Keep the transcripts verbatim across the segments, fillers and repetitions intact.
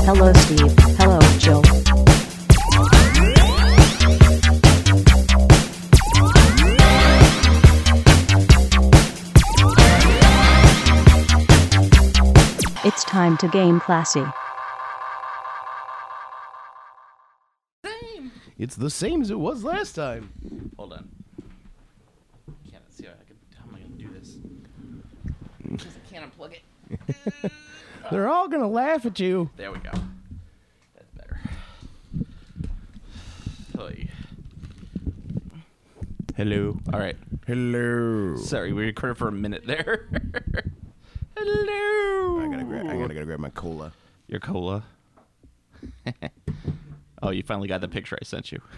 Hello, Steve. Hello, Jill. It's time to game classy. Same. It's the same as it was last time. Hold on. Can't see how I can. How am I gonna do this? Just can't unplug it. They're all gonna laugh at you. There we go. That's better. Oy. Hello. All right. Hello. Sorry, we recorded for a minute there. Hello. I gotta grab. I gotta, gotta grab my cola. Your cola. Oh, you finally got the picture I sent you.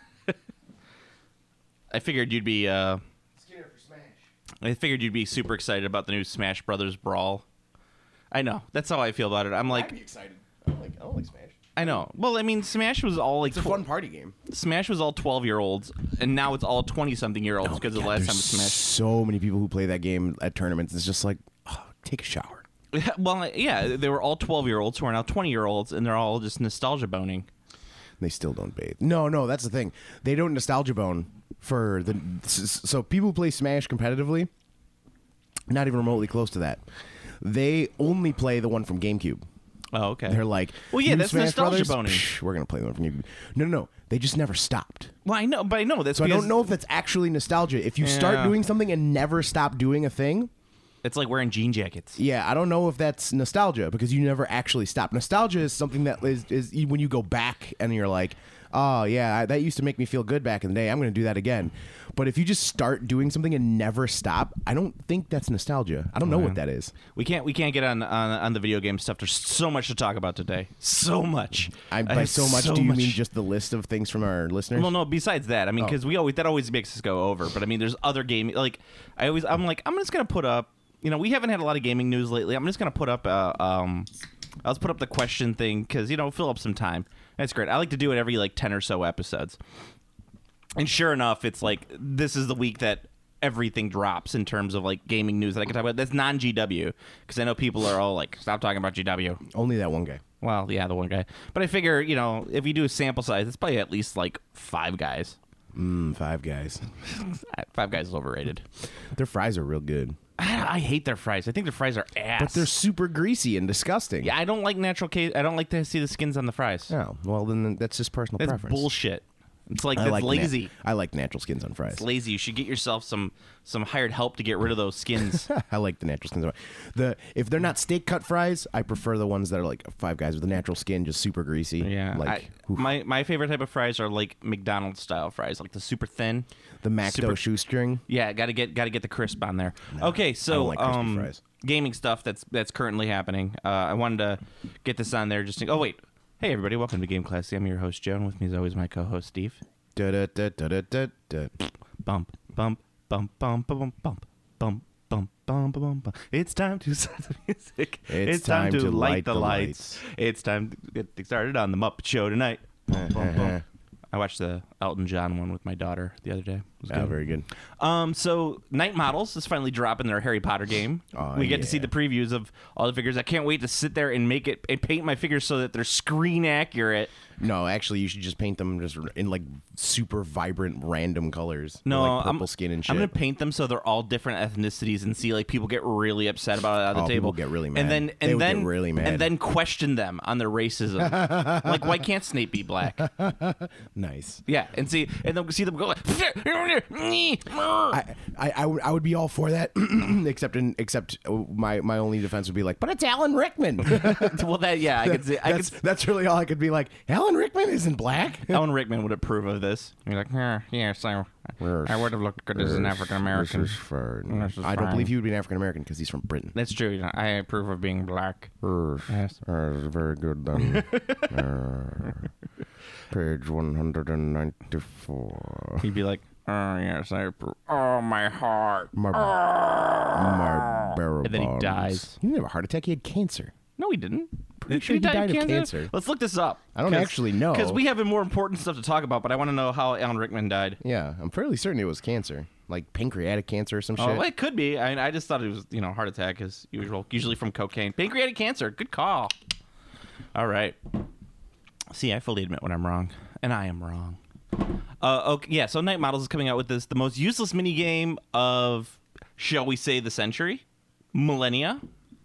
I figured you'd be. Uh, Skinner for Smash. I figured you'd be super excited about the new Smash Brothers Brawl. I know. That's how I feel about it. I'm like, I'd be excited. I don't like. I don't like Smash. I know. Well, I mean, Smash was all like It's a tw- fun party game. Smash was all twelve year olds, and now it's all twenty something year olds because of the last There's time it Smash. so many people who play that game at tournaments. It's just like, oh, take a shower. Well, yeah, they were all twelve year olds who are now twenty year olds, and they're all just nostalgia boning. They still don't bathe. No, no, that's the thing. They don't nostalgia bone for the. So people who play Smash competitively, not even remotely close to that. They only play the one from GameCube. Oh, okay. They're like, well, yeah, "New that's Smash nostalgia Brothers? boning. Psh, we're gonna play the one from GameCube. No, no, no. They just never stopped. Well, I know, but I know that's So I because don't know if that's actually nostalgia. If you start Yeah. doing something and never stop doing a thing, it's like wearing jean jackets. yeah, I don't know if that's nostalgia because you never actually stop. Nostalgia is something that is, is when you go back and you're like, oh, yeah, I, that used to make me feel good back in the day. I'm going to do that again. But if you just start doing something and never stop, I don't think that's nostalgia. I don't know what that is. We can't we can't get on, on on the video game stuff. There's so much to talk about today. So much. I, I by have so much, so do you much. mean just the list of things from our listeners? Well, no. Besides that, I mean, Oh. because we always that always makes us go over. But I mean, there's other gaming. Like I always, I'm like, I'm just gonna put up. You know, we haven't had a lot of gaming news lately. I'm just gonna put up. Uh, um, I'll put up the question thing because you know, fill up some time. That's great. I like to do it every like ten or so episodes. And sure enough, it's like this is the week that everything drops in terms of like gaming news that I can talk about. That's non G W because I know people are all like, stop talking about G W. Only that one guy. Well, yeah, the one guy. But I figure, you know, if you do a sample size, it's probably at least like five guys. Mm, five guys. Five guys is overrated. Their fries are real good. I, I hate their fries. I think their fries are ass. But they're super greasy and disgusting. yeah, I don't like natural case. I don't like to see the skins on the fries. Oh, well, then that's just personal That's preference. bullshit. It's like I that's like na- lazy. I like natural skins on fries. It's lazy. You should get yourself some some hired help to get rid of those skins. I like the natural skins. on The if they're not steak cut fries, I prefer the ones that are like Five Guys with the natural skin, just super greasy. Yeah, like I, my my favorite type of fries are like McDonald's style fries, like the super thin. the Macdo super- shoestring. Yeah, got to get got to get the crisp on there. okay, so I don't like crispy um, fries. gaming stuff that's that's currently happening. Uh, I wanted to get this on there just to, oh wait, hey everybody, welcome to Game Classy. I'm your host Joe, and with me as always my co-host Steve. Da da da da da da da. Bump bump bump bump bump bump bump bump bump bump bump bump. It's time to start the music. It's time to light the lights. It's time to get started on the Muppet Show tonight. Bump, bump, bump. I watched the Elton John one with my daughter the other day. It was Oh, good. very good. Um, so Night Models is finally dropping their Harry Potter game. Oh, we get to see yeah. the previews of all the figures. I can't wait to sit there and make it and paint my figures so that they're screen accurate. No, actually, you should just paint them just in like super vibrant, random colors. No, like purple I'm, skin and shit. I'm gonna paint them so they're all different ethnicities and see like people get really upset about it at the Oh, table. people get really mad. And then They and would get then really mad. and then question them on their racism. Like, why can't Snape be black? Nice. Yeah, and see and then see them go like. I, I, I, would, I would be all for that, except in except uh, my, my only defense would be like, but it's Alan Rickman. Well, that yeah, I could see. I could. that's, that's really all I could be like. Alan Rickman isn't black. Alan Rickman would approve of this. You're like, yeah, yeah, so I would have looked good as an African American. This is fine. This is I don't fine. believe he would be an African American because he's from Britain. That's true. you know, I approve of being black. Yes. very good then. uh, page one hundred ninety-four. He'd be like, oh yes, I approve. Oh my heart. My, my barrel And then he bonds. dies. He didn't have a heart attack. He had cancer. No, he didn't. Pretty Did sure he die died of cancer. Let's look this up. I don't actually know. Because we have more important stuff to talk about, but I want to know how Alan Rickman died. Yeah, I'm fairly certain it was cancer, like pancreatic cancer or some Oh, shit. well, it could be. I, I just thought it was, you know, heart attack as usual, usually from cocaine. Pancreatic cancer. Good call. All right. See, I fully admit when I'm wrong, and I am wrong. Uh, okay, yeah. So Night Models is coming out with this, the most useless mini game of, shall we say, the century, millennia.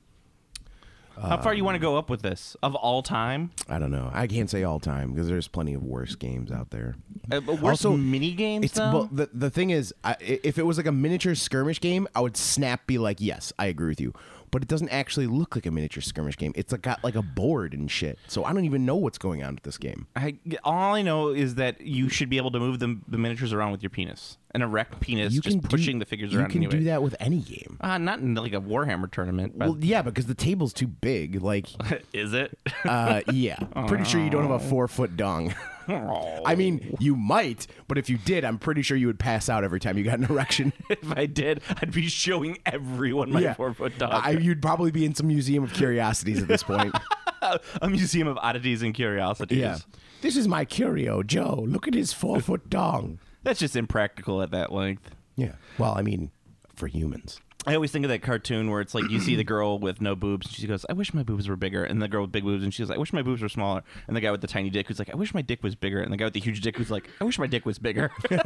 How far you want to go up with this of all time? I don't know. I can't say all time because there's plenty of worse games out there. Uh, but worse Also, mini games, It's though. well, the the thing is, I, if it was like a miniature skirmish game, I would snap be like, yes, I agree with you. But it doesn't actually look like a miniature skirmish game. It's like got like a board and shit. So I don't even know what's going on with this game. I, all I know is that you should be able to move the, the miniatures around with your penis. An erect penis, You just can do- pushing the figures You around can anyway. do that with any game. Uh, not in like a Warhammer tournament. But Well, yeah, because the table's too big. Like, is it? uh, yeah, pretty sure you don't have a four foot dong. I mean, you might, but if you did, I'm pretty sure you would pass out every time you got an erection. If I did, I'd be showing everyone my four foot dog. I, you'd probably be in some museum of curiosities at this point. A museum of oddities and curiosities. Yeah. This is my curio, Joe. Look at his four foot dong. That's just impractical at that length. Yeah. Well, I mean, for humans. I always think of that cartoon where it's like you see the girl with no boobs, and she goes, "I wish my boobs were bigger," and the girl with big boobs, and she goes, "I wish my boobs were smaller," and the guy with the tiny dick who's like, "I wish my dick was bigger," and the guy with the huge dick who's like, "I wish my dick was bigger."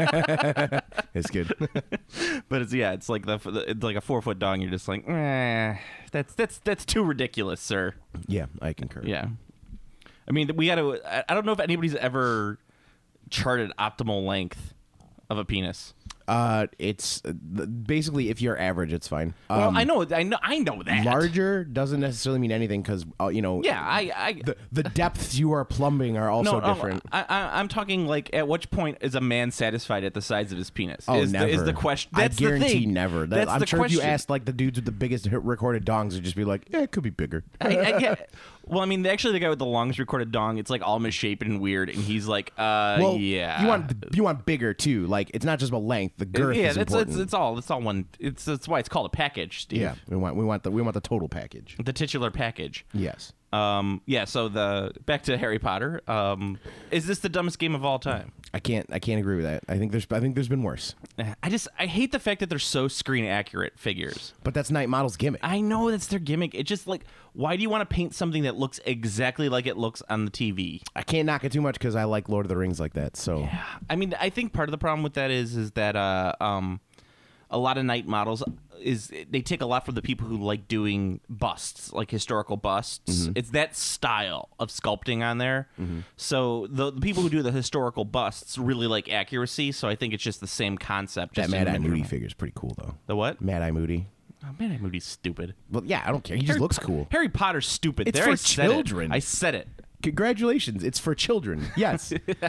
It's good. But it's yeah, it's like the it's like a four foot dog. And you're just like, eh, that's that's that's too ridiculous, sir. Yeah, I concur. Yeah, I mean, we got to. I don't know if anybody's ever charted optimal length of a penis. Uh, it's uh, basically if you're average, it's fine. Well, Um, I know, I know, I know that. Larger doesn't necessarily mean anything because uh, you know. Yeah, I, I The the depths you are plumbing are also no, no, different. I, I, I'm talking like at which point is a man satisfied at the size of his penis? Oh, is never. The, is the question? That's I guarantee the thing. never. That, That's I'm the sure question. if you asked like the dudes with the biggest hit recorded dongs, would just be like, yeah, it could be bigger. I, I get. Well, I mean, actually, the guy with the longest recorded dong, it's like all misshapen and weird, and he's like, uh, well, yeah. you want you want bigger too. Like it's not just about length. The girth yeah, is that's important. it's, it's all it's all one. It's that's why it's called a package, Steve. yeah, we want we want the we want the total package. The titular package. Yes. Um. Yeah. So the back to Harry Potter. Um. Is this the dumbest game of all time? I can't I can't agree with that. I think there's I think there's been worse. I just I hate the fact that they're so screen accurate figures. But that's Night Model's gimmick. I know that's their gimmick. It's just like, why do you want to paint something that looks exactly like it looks on the T V? I can't knock it too much because I like Lord of the Rings like that. So I mean, I think part of the problem with that is is that uh, um, a lot of Night Models is they take a lot from the people who like doing busts, like historical busts. It's that style of sculpting on there. So the, the people who do the historical busts really like accuracy. So I think it's just the same concept. that Just Mad in Eye Moody miniature. figure is pretty cool though. The what? Mad Eye Moody. Oh, Man, Eye Moody's stupid. Well, yeah, I don't care. He just Harry looks Po- cool. Harry Potter's stupid. It's there, for I said it. children. I said it. Congratulations, it's for children. Yes.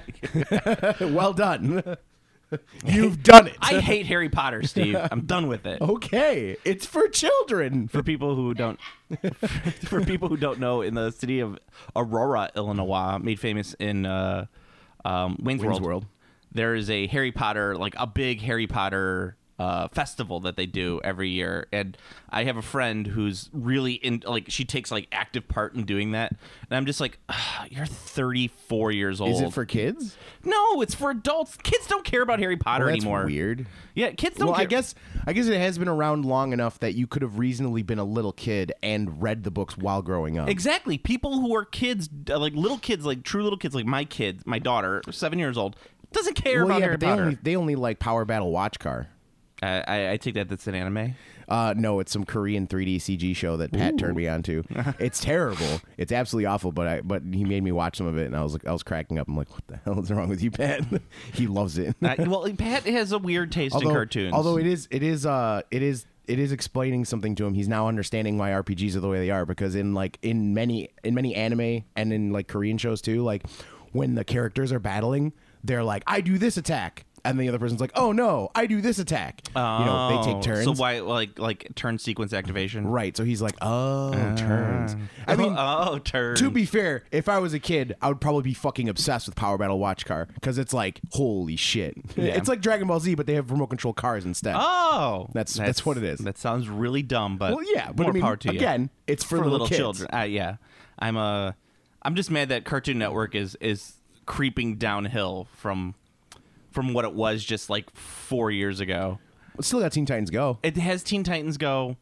Well done. You've done it. I hate Harry Potter, Steve. I'm done with it. Okay, it's for children. For people who don't, for people who don't know, in the city of Aurora, Illinois, made famous in uh, um, Wayne's, Wayne's World, World. there is a Harry Potter, like a big Harry Potter uh, festival that they do every year. And I have a friend who's really in, like, she takes like active part in doing that. And I'm just like, "Ugh, you're thirty-four years old. Is it for kids? No, it's for adults. Kids don't care about Harry Potter Well, that's anymore. weird. Yeah, kids don't Well, care. I guess I guess it has been around long enough that you could have reasonably been a little kid and read the books while growing up. Exactly. People who are kids, uh, like little kids, like true little kids, like my kid, my daughter, seven years old, doesn't care Well, about yeah, Harry but they Potter. only they only like Power Battle Watch Car. I, I, I take that that's an anime. Uh, no, it's some Korean three D C G show that Pat turned me on to. It's terrible. It's absolutely awful. But I but he made me watch some of it, and I was like, I was cracking up. I'm like, what the hell is wrong with you, Pat? He loves it. Uh, well, Pat has a weird taste although, in cartoons. although it is it is uh it is it is explaining something to him. He's now understanding why R P Gs are the way they are, because in like in many in many anime and in like Korean shows too, like when the characters are battling, they're like, I do this attack. And the other person's like, "Oh no, I do this attack." oh, you know, they take turns. So why, like, like turn sequence activation? Right. So he's like, "Oh, turns." I mean, oh, turn. to be fair, if I was a kid, I would probably be fucking obsessed with Power Battle Watch Car because it's like, holy shit. It's like Dragon Ball Z, but they have remote control cars instead. Oh, That's- that's what it is. That sounds really dumb, but Well, yeah, but more I mean, power to you. again, it's for, little, kids. children. Uh, yeah, I'm uh, I'm just mad that Cartoon Network is is creeping downhill from from what it was just like four years ago. Still got Teen Titans Go. It has Teen Titans Go,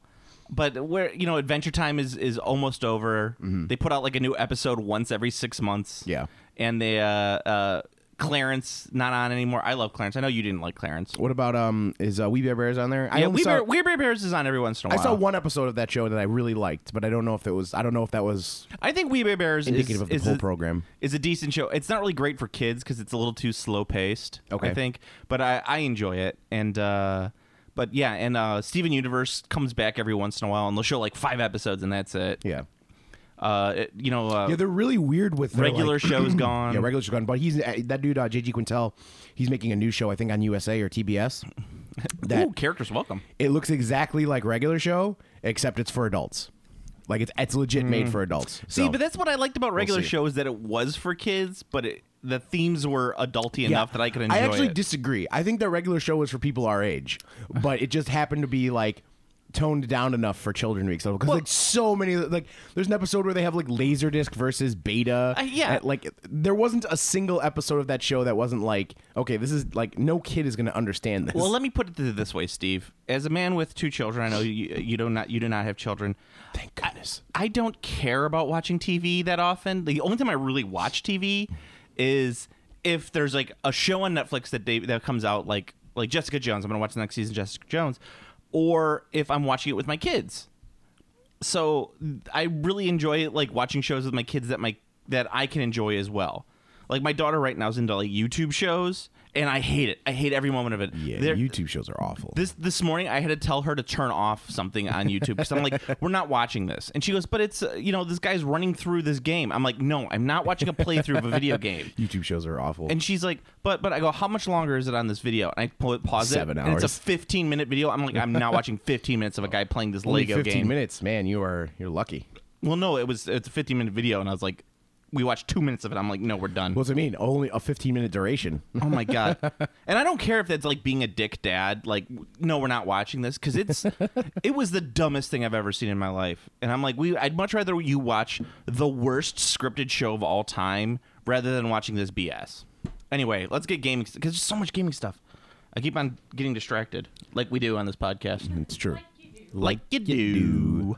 but where you know Adventure Time is is almost over. Mm-hmm. They put out like a new episode once every six months. Yeah. and they uh, uh, Clarence not on anymore. I love Clarence. I know you didn't like Clarence. What about um? Is uh, We Bear Bears on there? I Yeah, only We saw, Bear, We Bear Bears is on every once in a I while. saw one episode of that show that I really liked, but I don't know if it was. I don't know if that was I think We Bear Bears indicative is, of the is whole a, program. is a decent show. It's not really great for kids because it's a little too slow paced. Okay. I think, but I, I enjoy it. And uh, but yeah, and uh, Steven Universe comes back every once in a while, and they'll show like five episodes, and that's it. Yeah. Uh, it, you know, uh, Yeah, they're really weird with their, regular like, shows gone. Yeah, regular show's gone. But he's uh, that dude, uh, J G Quintel. He's making a new show, I think, on U S A or T B S. That Ooh, characters welcome. it looks exactly like regular show, except it's for adults. Like it's it's legit made for adults. See, So- but that's what I liked about regular see. shows, that it was for kids, but it, the themes were adulty enough that I could enjoy I actually it. disagree. I think the regular show was for people our age, but it just happened to be like toned down enough for children to be acceptable. Because Well- like so many, like there's an episode where they have like Laserdisc versus Beta. Uh, yeah. And, like there wasn't a single episode of that show that wasn't like, okay, this is like no kid is going to understand this. Well, let me put it this way, Steve. As a man with two children, I know you, you do not you do not have children. Thank goodness. I don't care about watching T V that often. The only time I really watch T V is if there's like a show on Netflix that they, that comes out, like like Jessica Jones. I'm gonna watch the next season of Jessica Jones, or if I'm watching it with my kids. So I really enjoy like watching shows with my kids that my that I can enjoy as well. Like my daughter right now is into like YouTube shows, and I hate it. I hate every moment of it. Yeah, They're- YouTube shows are awful. This this morning, I had to tell her to turn off something on YouTube because I'm like, we're not watching this. And she goes, but it's, uh, you know, this guy's running through this game. I'm like, no, I'm not watching a playthrough of a video game. YouTube shows are awful. And she's like, but but I go, how much longer is it on this video? And I pull it, pause Seven it, and it's a hours. fifteen minute video. I'm like, I'm not watching fifteen minutes of a guy playing this Only Lego fifteen game. minutes, man. You are you're lucky. Well, no, it was it's a fifteen minute video, and I was like, we watched two minutes of it. I'm like, no, we're done. What's it mean? Only a fifteen minute duration. Oh my god! And I don't care if that's like being a dick dad. Like, no, we're not watching this because it's it was the dumbest thing I've ever seen in my life. And I'm like, we I'd much rather you watch the worst scripted show of all time rather than watching this B S. Anyway, let's get gaming because there's so much gaming stuff. I keep on getting distracted, like we do on this podcast. It's true. Like you do.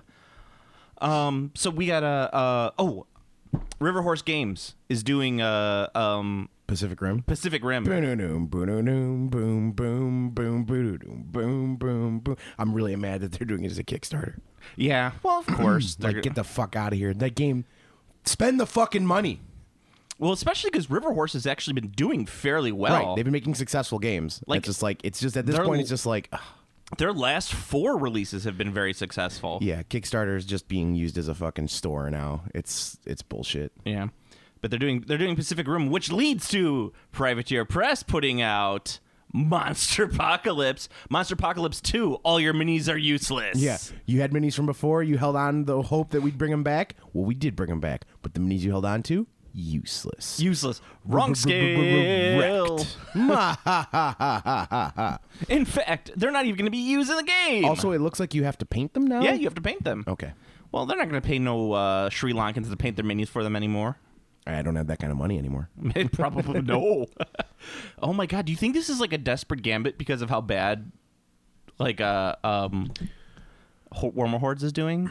Um. So we got a uh oh. River Horse Games is doing uh um Pacific Rim. Pacific Rim. Boom, boom, boom, boom, boom, boom, boom, boom, boom. I'm really mad that they're doing it as a Kickstarter. Yeah, well, of course. They're Like, go- get the fuck out of here. That game, spend the fucking money. well, especially because River Horse has actually been doing fairly well. Right. They've been making successful games. Like, Like, it's just like, it's just at this they're- point, it's just like, ugh. Their last four releases have been very successful. yeah, Kickstarter is just being used as a fucking store now. It's it's bullshit. Yeah. But they're doing they're doing Pacific Rim, which leads to Privateer Press putting out Monster Apocalypse. Monster Apocalypse two, all your minis are useless. Yeah, you had minis from before. You held on the hope that we'd bring them back. Well, we did bring them back, but the minis you held on to, useless. Useless. Wrong scale. Wrecked. In fact, they're not even going to be used in the game. Also, it looks like you have to paint them now. yeah, you have to paint them. Okay. Well, they're not going to pay no uh, Sri Lankans to paint their minis for them anymore. I don't have that kind of money anymore. Probably no. Oh my god, do you think this is like a desperate gambit because of how bad like uh um Ho- Warmer Hordes is doing?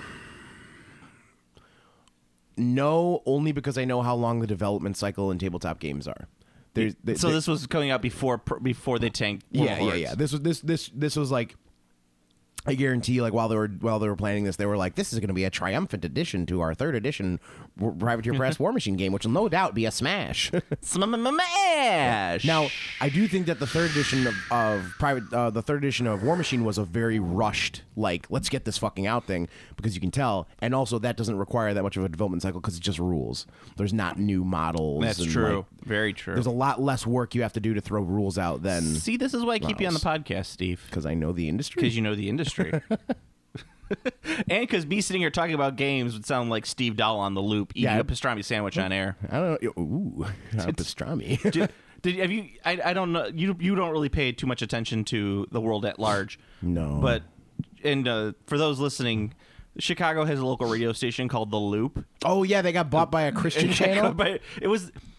No, only because I know how long the development cycle in tabletop games are. There's, th- So th- this was coming out before pr- before they tanked Warmer yeah, yeah, Hordes. yeah. This was this this this was like, I guarantee, like while they were while they were planning this, they were like, "This is going to be a triumphant addition to our third edition W- Privateer Press War Machine game, which will no doubt be a smash." Smash. Now, I do think that the third edition of, of private, uh, the third edition of War Machine was a very rushed, like, let's get this fucking out thing, because you can tell, and also that doesn't require that much of a development cycle because it's just rules. There's not new models. that's and, true. like, Very true. there's a lot less work you have to do to throw rules out than See, this is why I keep you on the podcast, Steve. because I know the industry. Because you know the industry. And because me sitting here talking about games would sound like Steve Dahl on the loop eating Yeah. a pastrami sandwich on air. I don't know. Ooh, uh, pastrami. did, did have you? I, I don't know. You you don't really pay too much attention to the world at large. No. But and uh, for those listening, Chicago has a local radio station called The Loop. Oh yeah, they got bought by a Christian channel. But it was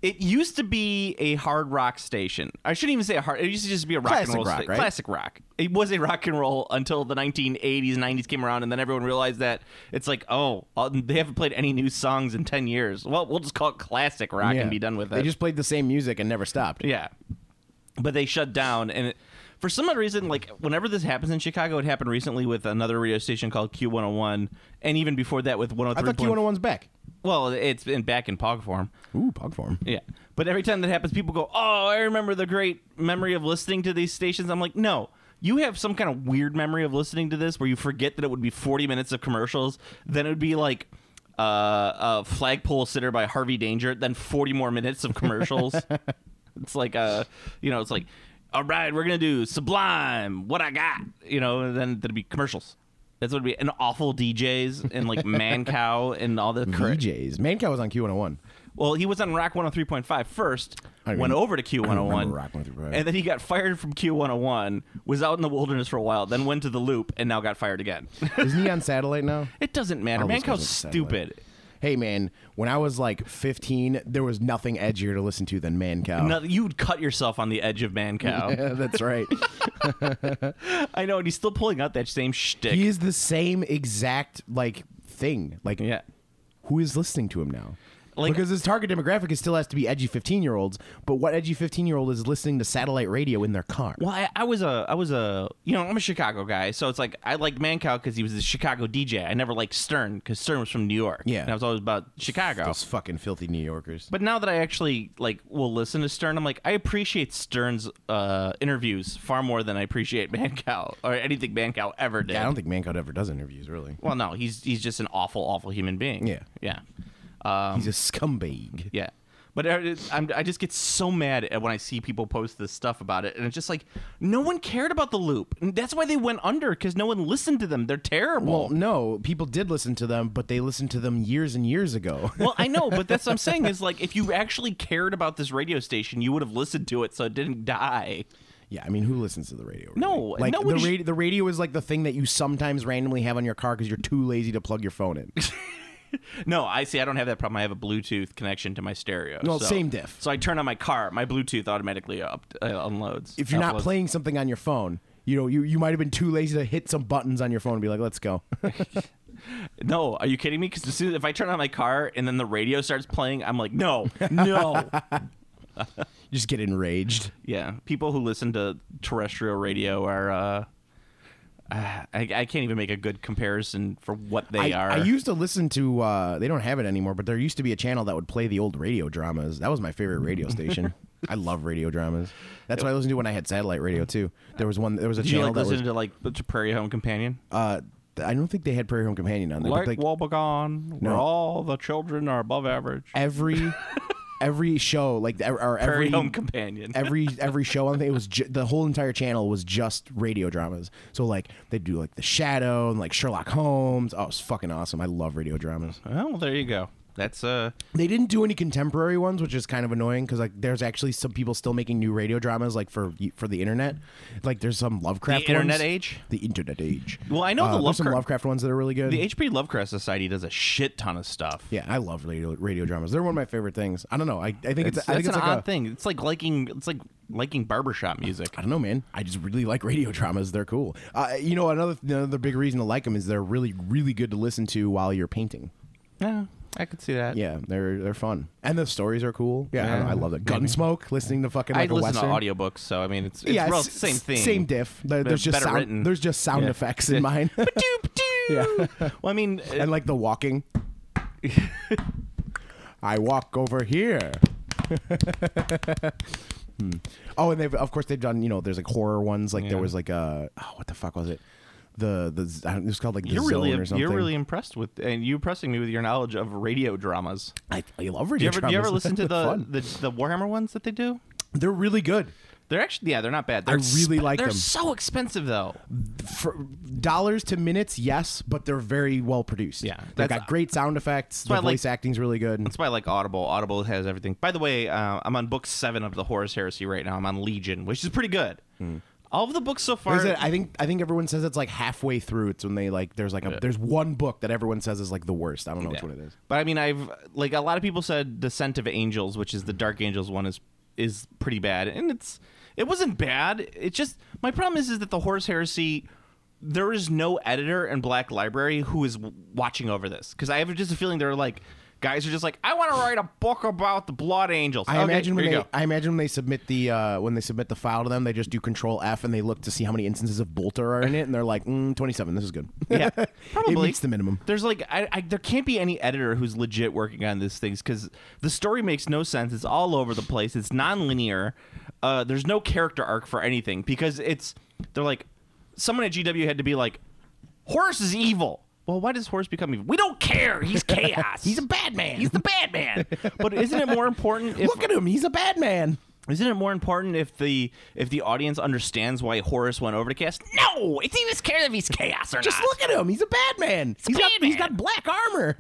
It used to be a hard rock station. I shouldn't even say a hard. It used to just be a rock Classic and roll rock, station. right? Classic rock. It was a rock and roll until the nineteen eighties, nineties came around, and then everyone realized that it's like, oh, uh, they haven't played any new songs in ten years. Well, we'll just call it classic rock Yeah. and be done with it. They just played the same music and never stopped. Yeah. But they shut down, and it, for some odd reason, like, whenever this happens in Chicago, it happened recently with another radio station called Q one oh one, and even before that with one oh I three. thought Q one oh one's back. Well, it's been back in P O G form. Ooh, Pog form. Yeah. But every time that happens, people go, oh, I remember the great memory of listening to these stations. I'm like, no. You have some kind of weird memory of listening to this where you forget that it would be forty minutes of commercials. Then it would be like uh, a flagpole sitter by Harvey Danger. Then forty more minutes of commercials. It's like, uh, you know, it's like, all right, we're going to do Sublime, What I Got. You know, and then there'd be commercials. That's what it'd be. And awful D Js and like Man Cow and all the V correct. Js. Mancow was on Q one oh one. Well, he was on Rock one oh three point five first, I don't went even- over to Q I one don't oh one, remember Rock one oh three point five. and then he got fired from Q one oh one, was out in the wilderness for a while, then went to the Loop, and now got fired again. Isn't he on satellite now? It doesn't matter. All those Mancow's guys are stupid. Hey, man, when I was like fifteen, there was nothing edgier to listen to than Mancow. No, you would cut yourself on the edge of Mancow. Yeah, that's right. I know, and he's still pulling out that same shtick. He is the same exact like thing. Like, Yeah. who is listening to him now? Like- because his target demographic is still has to be edgy fifteen-year-olds, but what edgy fifteen-year-old is listening to satellite radio in their car? Well, I, I was a, I was a, you know, I'm a Chicago guy, so it's like I liked Mancow because he was a Chicago D J. I never liked Stern because Stern was from New York. Yeah. and I was always about Chicago. Those fucking filthy New Yorkers. But now that I actually like will listen to Stern, I'm like I appreciate Stern's uh, interviews far more than I appreciate Mancow or anything Mancow ever did. Yeah, I don't think Mancow ever does interviews, really. Well, no, he's he's just an awful, awful human being. Yeah. yeah, um, He's a scumbag. yeah. But uh, I'm, I just get so mad at when I see people post this stuff about it, and it's just like no one cared about the Loop. And that's why they went under because no one listened to them. They're terrible. Well, no, people did listen to them, but they listened to them years and years ago. Well, I know, but that's what I'm saying is like if you actually cared about this radio station, you would have listened to it so it didn't die. Yeah, I mean, who listens to the radio? Really? No, like no the one sh- radio. The radio is like the thing that you sometimes randomly have on your car because you're too lazy to plug your phone in. No, I see. I don't have that problem. I have a Bluetooth connection to my stereo. No, so, same diff. So I turn on my car, my Bluetooth automatically up uh, unloads. If you're not uploads. playing something on your phone, you know, you, you might have been too lazy to hit some buttons on your phone and be like, let's go. No, are you kidding me? Because as soon as if I turn on my car and then the radio starts playing, I'm like, no, no. Just get enraged. Yeah, people who listen to terrestrial radio are. Uh, uh, I, I can't even make a good comparison for what they I, are. I used to listen to, uh, they don't have it anymore, but there used to be a channel that would play the old radio dramas. That was my favorite radio station. I love radio dramas. That's what I listened to when I had satellite radio, too. There was one, there was a Did you channel like that was, listen to like the Prairie Home Companion? uh, I don't think they had Prairie Home Companion on there. Like but like Wobegon, where No. all the children are above average. every, every show, like, or Prairie every, Home Companion. every every show on it was ju- the whole entire channel was just radio dramas. So like they'd do like The Shadow and like Sherlock Holmes. Oh, it was fucking awesome. I love radio dramas. Oh, well, there you go. That's uh They didn't do any contemporary ones, which is kind of annoying because like there's actually some people still making new radio dramas like for for the internet. Like there's some Lovecraft the internet ones. age. The internet age. Well, I know the Uh, there's some Lovecraft- Lovecraft ones that are really good. The H P Lovecraft Society does a shit ton of stuff. yeah, I love radio radio dramas. They're one of my favorite things. I don't know. I, I think it's, It's, I think that's it's an like odd a, thing. It's like liking it's like liking barbershop music. I don't know, man. I just really like radio dramas. They're cool. Uh, you know, another another big reason to like them is they're really, really good to listen to while you're painting. Yeah, I could see that. Yeah, they're they're fun, and the stories are cool. Yeah, I, don't know, Yeah. I love that. Gunsmoke, listening to fucking I like a listen western. to audiobooks, so I mean, it's, it's yeah, real, s- same thing. Same diff. There- But There's just better sound, written. there's just sound Yeah. effects in mine, yeah. Well, I mean, and like the walking. I walk over here. Hmm. Oh, and they've of course they've done, you know, there's like horror ones. Like there Yeah. was like a oh, what the fuck was it? The the I don't, it was called like the you're Zone really or something. you're really impressed with, and you impressing me with your knowledge of radio dramas. I, I love Do radio you ever do you ever dramas. listen to They're the, fun. the the Warhammer ones that they do? They're really good. They're actually yeah, they're not bad. I They're really like They're them. so expensive though. For dollars to minutes, yes, but they're very well produced. Yeah, they've that's- got great sound effects. why The I like- voice acting's really good. That's why I like Audible. Audible has everything. By the way, uh, I'm on book seven of the Horus Heresy right now. I'm on Legion, which is pretty good. Hmm. All of the books so Like far. I said, I think I think everyone says it's like halfway through. It's when they like there's like a Yeah. there's one book that everyone says is like the worst. I don't know which Yeah. one it is. But I mean, I've like a lot of people said Descent of Angels, which is the Dark Angels one, is is pretty bad, and it's it wasn't bad. It just my problem is is that the Horus Heresy. There is no editor in Black Library who is w- watching over this because I have just a feeling they're like guys are just like I want to write a book about the Blood Angels. I Okay, imagine when here they you go. I imagine when they submit the uh, when they submit the file to them, they just do Control F and they look to see how many instances of Bolter are in it, and they're like, mm, twenty-seven. This is good. Yeah, it probably meets the minimum. There's like I, I there can't be any editor who's legit working on these things because the story makes no sense. It's all over the place. It's non-linear. Uh, there's no character arc for anything because it's they're like someone at G W had to be like Horus is evil. Well, why does Horus become evil? We don't care. He's chaos. He's a bad man. He's the bad man. But isn't it more important if Look at him. He's a bad man. Isn't it more important if the if the audience understands why Horus went over to chaos? No, it's even scared if he's chaos or Just not. look at him. He's a bad man. He's a got bad he's man. got black armor.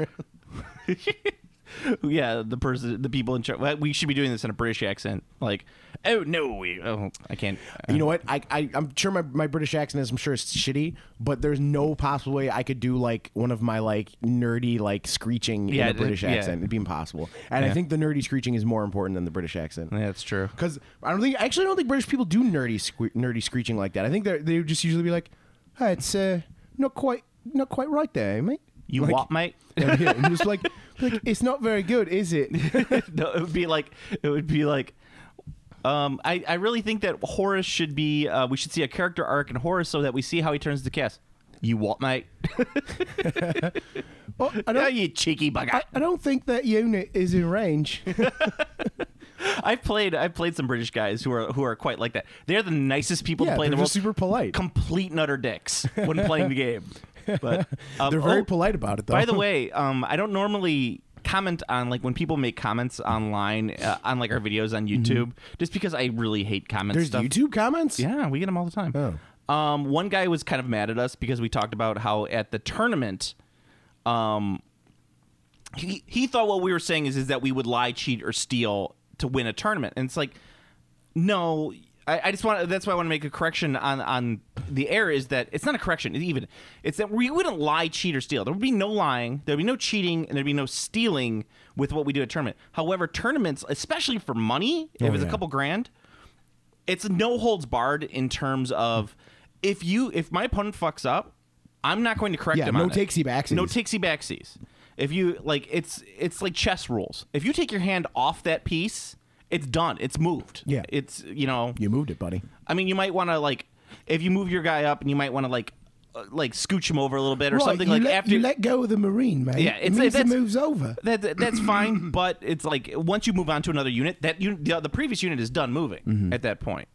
Yeah, the person, the people in charge. We should be doing this in a British accent. Like, oh no, we. Oh, I can't. You know what? I, I I'm sure my, my British accent is I'm sure it's shitty, but there's no possible way I could do like one of my like nerdy like screeching Yeah, in a British it- yeah. accent. It'd be impossible. And I Yeah. think the nerdy screeching is more important than the British accent. Yeah, that's true. Because I don't think actually I don't think British people do nerdy sque- nerdy screeching like that. I think they they would just usually be like, "Hey, it's uh, not quite not quite right there, mate." You like, what, mate? Yeah, yeah, and just like, like it's not very good, is it? No, it would be like it would be like. Um, I, I really think that Horus should be. Uh, we should see a character arc in Horus so that we see how he turns to chaos. You what, mate? Oh, I Oh, don't. you cheeky bugger. I, I don't think that unit is in range. I've played I've played some British guys who are who are quite like that. They're the nicest people Yeah, to play in they're the world. just super polite. Complete and utter dicks when playing the game. But um, They're very oh, polite about it, though. By the way, um, I don't normally comment on like when people make comments online uh, on like our videos on YouTube, just because I really hate comment there's stuff. YouTube comments. Yeah, we get them all the time. Oh. Um, one guy was kind of mad at us because we talked about how at the tournament, um, he he thought what we were saying is is that we would lie, cheat, or steal to win a tournament, and it's like, no. I, I just want. That's why I want to make a correction on on the air. Is that it's not a correction even. It's that we wouldn't lie, cheat, or steal. There would be no lying. There would be no cheating, and there'd be no stealing with what we do at tournament. However, tournaments, especially for money, if Oh, it's yeah. a couple grand, it's no holds barred in terms of if you if my opponent fucks up, I'm not going to correct Yeah, him. no on it. takesy backsies. No takesy backsies. If you like, it's it's like chess rules. If you take your hand off that piece, it's done. It's moved. Yeah. It's you know. You moved it, buddy. I mean, you might want to like if you move your guy up, and you might want to like uh, like scooch him over a little bit or something you like let, after you let go of the marine, mate. Yeah, it it's- means the that's- move's over. that, that- that's fine, but it's like once you move on to another unit, that you, the, the previous unit is done moving Mm-hmm. at that point.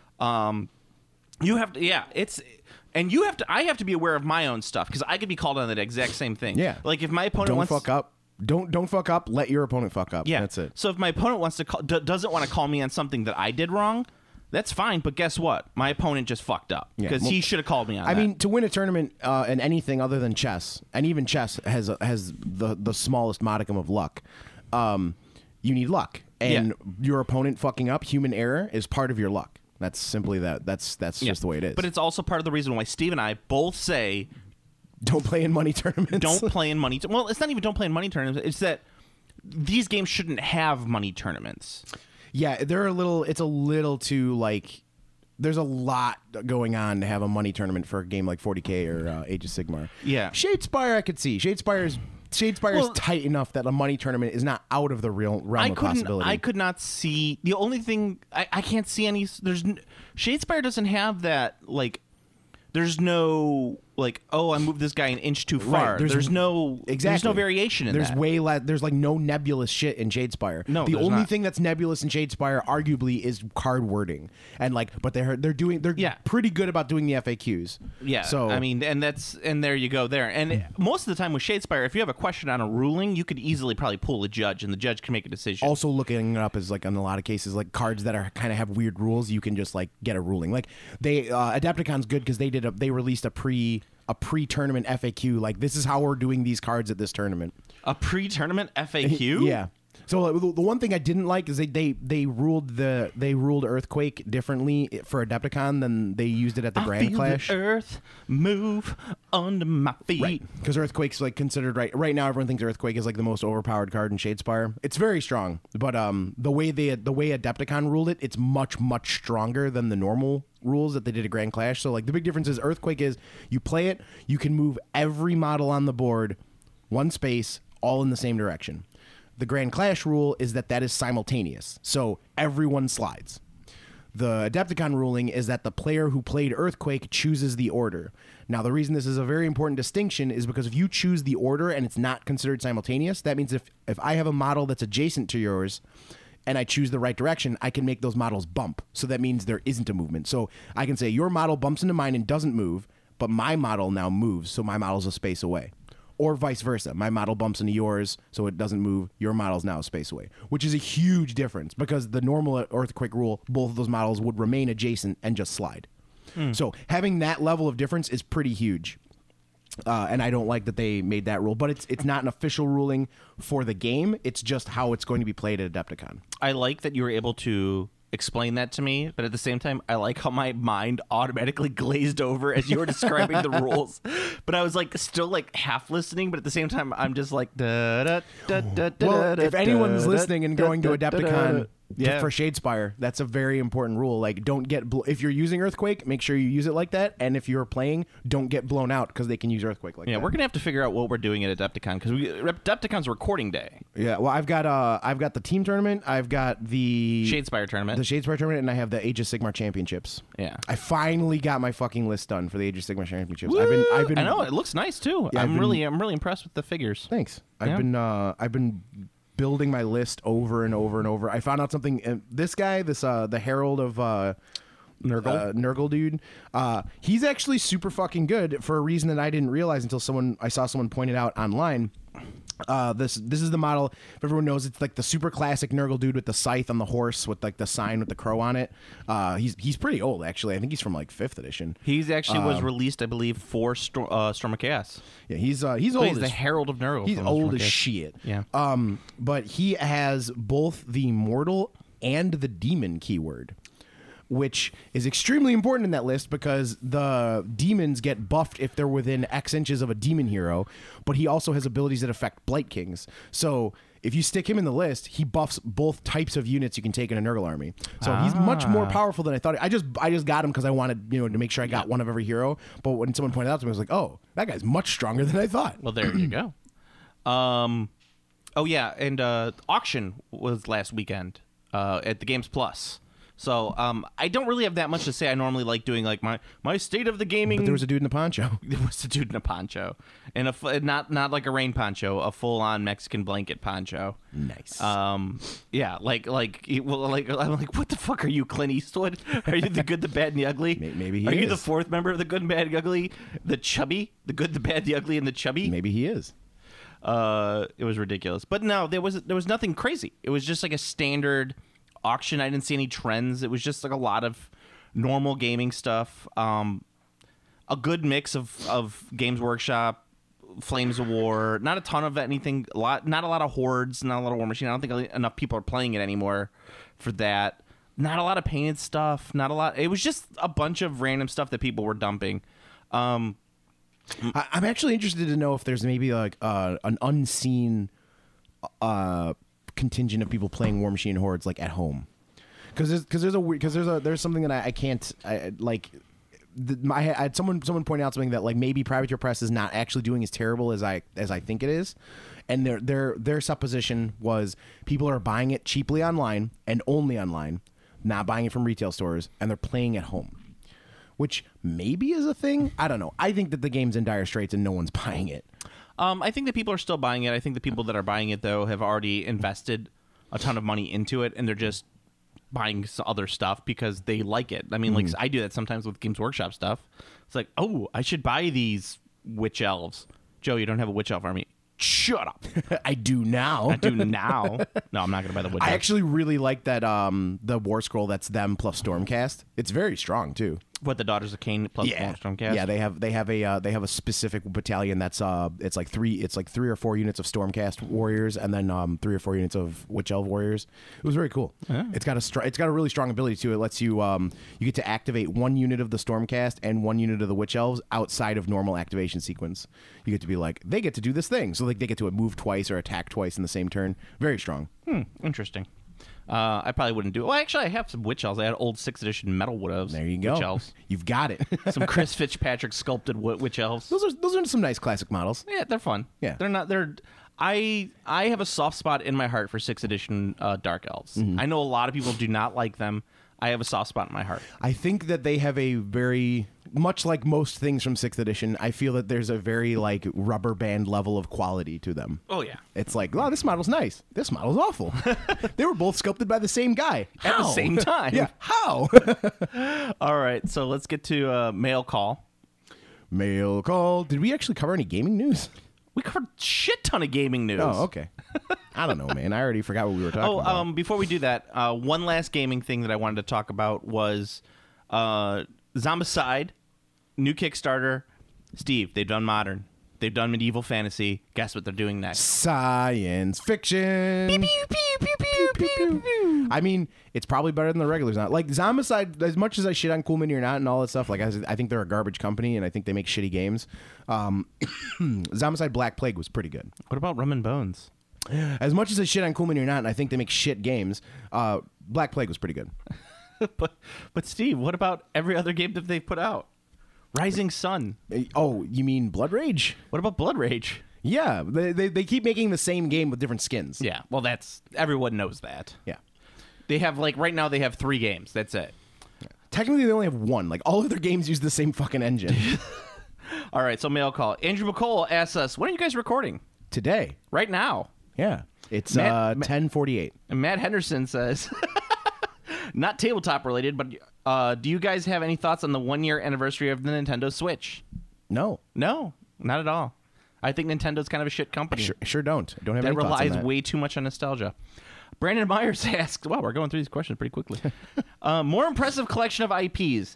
Um, you have to, yeah, it's, and you have to. I have to be aware of my own stuff because I could be called on that exact same thing. Yeah. like if my opponent Don't wants, fuck up. Don't don't fuck up. Let your opponent fuck up. yeah, That's it. So if my opponent wants to call, d- doesn't want to call me on something that I did wrong, that's fine. But guess what? My opponent just fucked up Yeah, because well, he should have called me on. I that. mean, to win a tournament uh, in anything other than chess, and even chess has a, has the the smallest modicum of luck. Um, you need luck, and Yeah. your opponent fucking up, human error, is part of your luck. That's simply that. That's that's Yeah. just the way it is. But it's also part of the reason why Steve and I both say don't play in money tournaments. don't play in money. T- well, it's not even don't play in money tournaments. It's that these games shouldn't have money tournaments. Yeah, they're a little. It's a little too like. There's a lot going on to have a money tournament for a game like forty K or uh, Age of Sigmar. Yeah. Shadespire I could see. Shadespire's Shadespire Well- is tight enough that a money tournament is not out of the real realm I of couldn't. possibility. I could not see the only thing. I, I can't see any. There's n- Shadespire doesn't have that like. There's no like. Oh, I moved this guy an inch too far. there's- there's, no. Exactly. There's no variation in There's that. way less. There's like no nebulous shit in Shadespire. No, the there's only not. thing that's nebulous in Shadespire, arguably, is card wording. And like, but they're they're doing they're Yeah. pretty good about doing the F A Qs. Yeah, So I mean, and that's and there you go there. And most of the time with Shadespire, if you have a question on a ruling, you could easily probably pull a judge, and the judge can make a decision. also looking it up is like in a lot of cases like cards that are kind of have weird rules, you can just like get a ruling. Like they uh, Adepticon's good because they did a they released a pre a pre tournament F A Q. Like this is how we're doing these cards at this tournament. A pre-tournament F A Q. Yeah. So uh, the, the one thing I didn't like is they, they they ruled the they ruled Earthquake differently for Adepticon than they used it at the I Grand feel Clash. the earth move under my feet. Right, because Earthquake's like considered right right now. Everyone thinks Earthquake is like the most overpowered card in Shadespire. It's very strong, but um, the way they the way Adepticon ruled it, it's much much stronger than the normal rules that they did at Grand Clash. So like the big difference is Earthquake is you play it, you can move every model on the board one space, all in the same direction. The Grand Clash rule is that that is simultaneous, so everyone slides. The Adepticon ruling is that the player who played Earthquake chooses the order. Now, the reason this is a very important distinction is because if you choose the order and it's not considered simultaneous, that means if, if I have a model that's adjacent to yours and I choose the right direction, I can make those models bump. So that means there isn't a movement. So I can say your model bumps into mine and doesn't move, but my model now moves, so my model's a space away. Or vice versa. My model bumps into yours, so it doesn't move. Your model's now a space away, which is a huge difference because the normal Earthquake rule, both of those models would remain adjacent and just slide. Hmm. So having that level of difference is pretty huge. Uh, and I don't like that they made that rule, but it's it's not an official ruling for the game. It's just how it's going to be played at Adepticon. I like that you were able to explain that to me, but at the same time, I like how my mind automatically glazed over as you were describing the rules. But I was like still like half listening, but at the same time, I'm just like da da da da da. Well, if anyone's listening and going to da, da, Adepticon da, yeah. for Shadespire, that's a very important rule. Like, don't get bl- if you're using Earthquake, make sure you use it like that. And if you're playing, don't get blown out because they can use Earthquake like yeah, that. we're gonna have to figure out what we're doing at Adepticon because we Adepticon's recording day. Yeah, well, I've got uh, I've got the team tournament, I've got the Shadespire tournament, the Shadespire tournament, and I have the Age of Sigmar championships. Yeah, I finally got my fucking list done for the Age of Sigmar championships. Woo! I've been, I've been, I know it looks nice too. Yeah, I'm been, really, I'm really impressed with the figures. Thanks. I've Yeah. been, uh, I've been building my list over and over and over. I found out something. Uh, this guy, this uh, the Herald of uh, Nurgle, uh, Nurgle dude, uh, he's actually super fucking good for a reason that I didn't realize until someone I saw someone point it out online. Uh, this this is the model. If everyone knows, it's like the super classic Nurgle dude with the scythe on the horse with like the sign with the crow on it. Uh, he's he's pretty old actually. I think he's from like fifth edition. He's actually was released, I believe, for Storm, uh, Storm of Chaos. Yeah, he's uh, he's So old. he's as, the Herald of Nurgle. He's from old Storm of as Chaos. shit. Yeah. Um, but he has both the mortal and the demon keyword, which is extremely important in that list because the demons get buffed if they're within X inches of a demon hero, but he also has abilities that affect Blight Kings. So if you stick him in the list, he buffs both types of units you can take in a Nurgle army. So he's much more powerful than I thought. I just I just got him because I wanted, you know, to make sure I got one of every hero. But when someone pointed out to me, I was like, oh, that guy's much stronger than I thought. Well, there you go. Um, oh yeah, and uh, auction was last weekend uh, at the Games Plus. So um, I don't really have that much to say. I normally like doing like my, my state of the gaming. But there was a dude in a poncho. There was a dude in a poncho, and a fu- not not like a rain poncho, a full on Mexican blanket poncho. Nice. Um, yeah, like like he- well, like I'm like, what the fuck are you, Clint Eastwood? Are you the good, the bad, and the ugly? May- maybe he Are you the is. fourth member of the good, and bad, and ugly? The chubby, the good, the bad, the ugly, and the chubby. Maybe he is. Uh, it was ridiculous, but no, there was there was nothing crazy. It was just like a standard auction. I didn't see any trends. It was just like a lot of normal gaming stuff. Um, a good mix of, of Games Workshop, Flames of War. Not a ton of anything. A lot. Not a lot of Hordes. Not a lot of War Machine. I don't think enough people are playing it anymore for that. Not a lot of painted stuff. Not a lot. It was just a bunch of random stuff that people were dumping. Um, I, I'm actually interested to know if there's maybe like uh, an unseen uh, contingent of people playing War Machine Hordes like at home, because there's because there's a because there's a there's something that I, I can't I, like. The, my, I had someone someone point out something that like maybe Privateer Press is not actually doing as terrible as I as I think it is, and their their their supposition was people are buying it cheaply online and only online, not buying it from retail stores, and they're playing at home. Which maybe is a thing. I don't know. I think that the game's in dire straits and no one's buying it. Um, I think that people are still buying it. I think the people that are buying it, though, have already invested a ton of money into it, and they're just buying s- other stuff because they like it. I mean, like, I do that sometimes with Games Workshop stuff. It's like, oh, I should buy these witch elves. Joe, you don't have a witch elf army. Shut up. I do now. I do now. No, I'm not going to buy the witch I elf. actually really like that um the War Scroll that's them plus Stormcast. It's very strong too. What, the Daughters of Cain plus Yeah, Stormcast? yeah. They have they have a uh, they have a specific battalion that's uh it's like three it's like three or four units of Stormcast warriors and then um three or four units of Witch Elf warriors. It was very cool. It's got a str- it's got a really strong ability too. It lets you um you get to activate one unit of the Stormcast and one unit of the Witch Elves outside of normal activation sequence. You get to be like they get to do this thing, so like they get to move twice or attack twice in the same turn. Very strong. Hmm, interesting. Uh, I probably wouldn't do it. Well, actually, I have some Witch Elves. I had old sixth edition metal Wood Elves. There you go. Witch Elves. You've got it. Some Chris Fitzpatrick sculpted wi- Witch Elves. those are those are some nice classic models. Yeah, they're fun. Yeah. They're not, they're, I I have a soft spot in my heart for sixth edition uh, Dark Elves. Mm-hmm. I know a lot of people do not like them. I have a soft spot in my heart. I think that they have a very much like most things from sixth edition. I feel that there's a very like rubber band level of quality to them. Oh, yeah. It's like, oh, this model's nice. This model's awful. They were both sculpted by the same guy At the How? same time. Yeah, how? All right, so let's get to uh, mail call. Mail call. Did we actually cover any gaming news? We covered a shit ton of gaming news. Oh, okay. I don't know, man. I already forgot what we were talking Oh, about. um, before we do that, uh, one last gaming thing that I wanted to talk about was uh, Zombicide, new Kickstarter. Steve, they've done modern. They've done medieval fantasy. Guess what they're doing next? Science fiction. I mean, it's probably better than the regulars. Not like Zombicide. As much as I shit on Cool Mini or not and all that stuff, like I, I think they're a garbage company and I think they make shitty games. Um, Zombicide Black Plague was pretty good. What about Rum and Bones? As much as I shit on Cool Mini or not, and I think they make shit games, uh, Black Plague was pretty good. but, but Steve, what about every other game that they've put out? Rising Sun. Uh, Oh, you mean Blood Rage? What about Blood Rage? Yeah, they, they they keep making the same game with different skins. Yeah, well, that's everyone knows that. Yeah. They have like right now they have three games. That's it. Technically, they only have one. Like all of their games use the same fucking engine. All right, so mail call. Andrew McCall asks us, when are you guys recording? Today, Right now. yeah, it's Matt- uh Ma- ten forty eight. And Matt Henderson says, not tabletop related, but uh, do you guys have any thoughts on the one year anniversary of the Nintendo Switch? No, No, not at all. I think Nintendo's kind of a shit company. sure, sure don't. I don't have that any thoughts on relies that. way too much on nostalgia. Brandon Myers asks, wow, we're going through these questions pretty quickly. uh, more impressive collection of I Ps.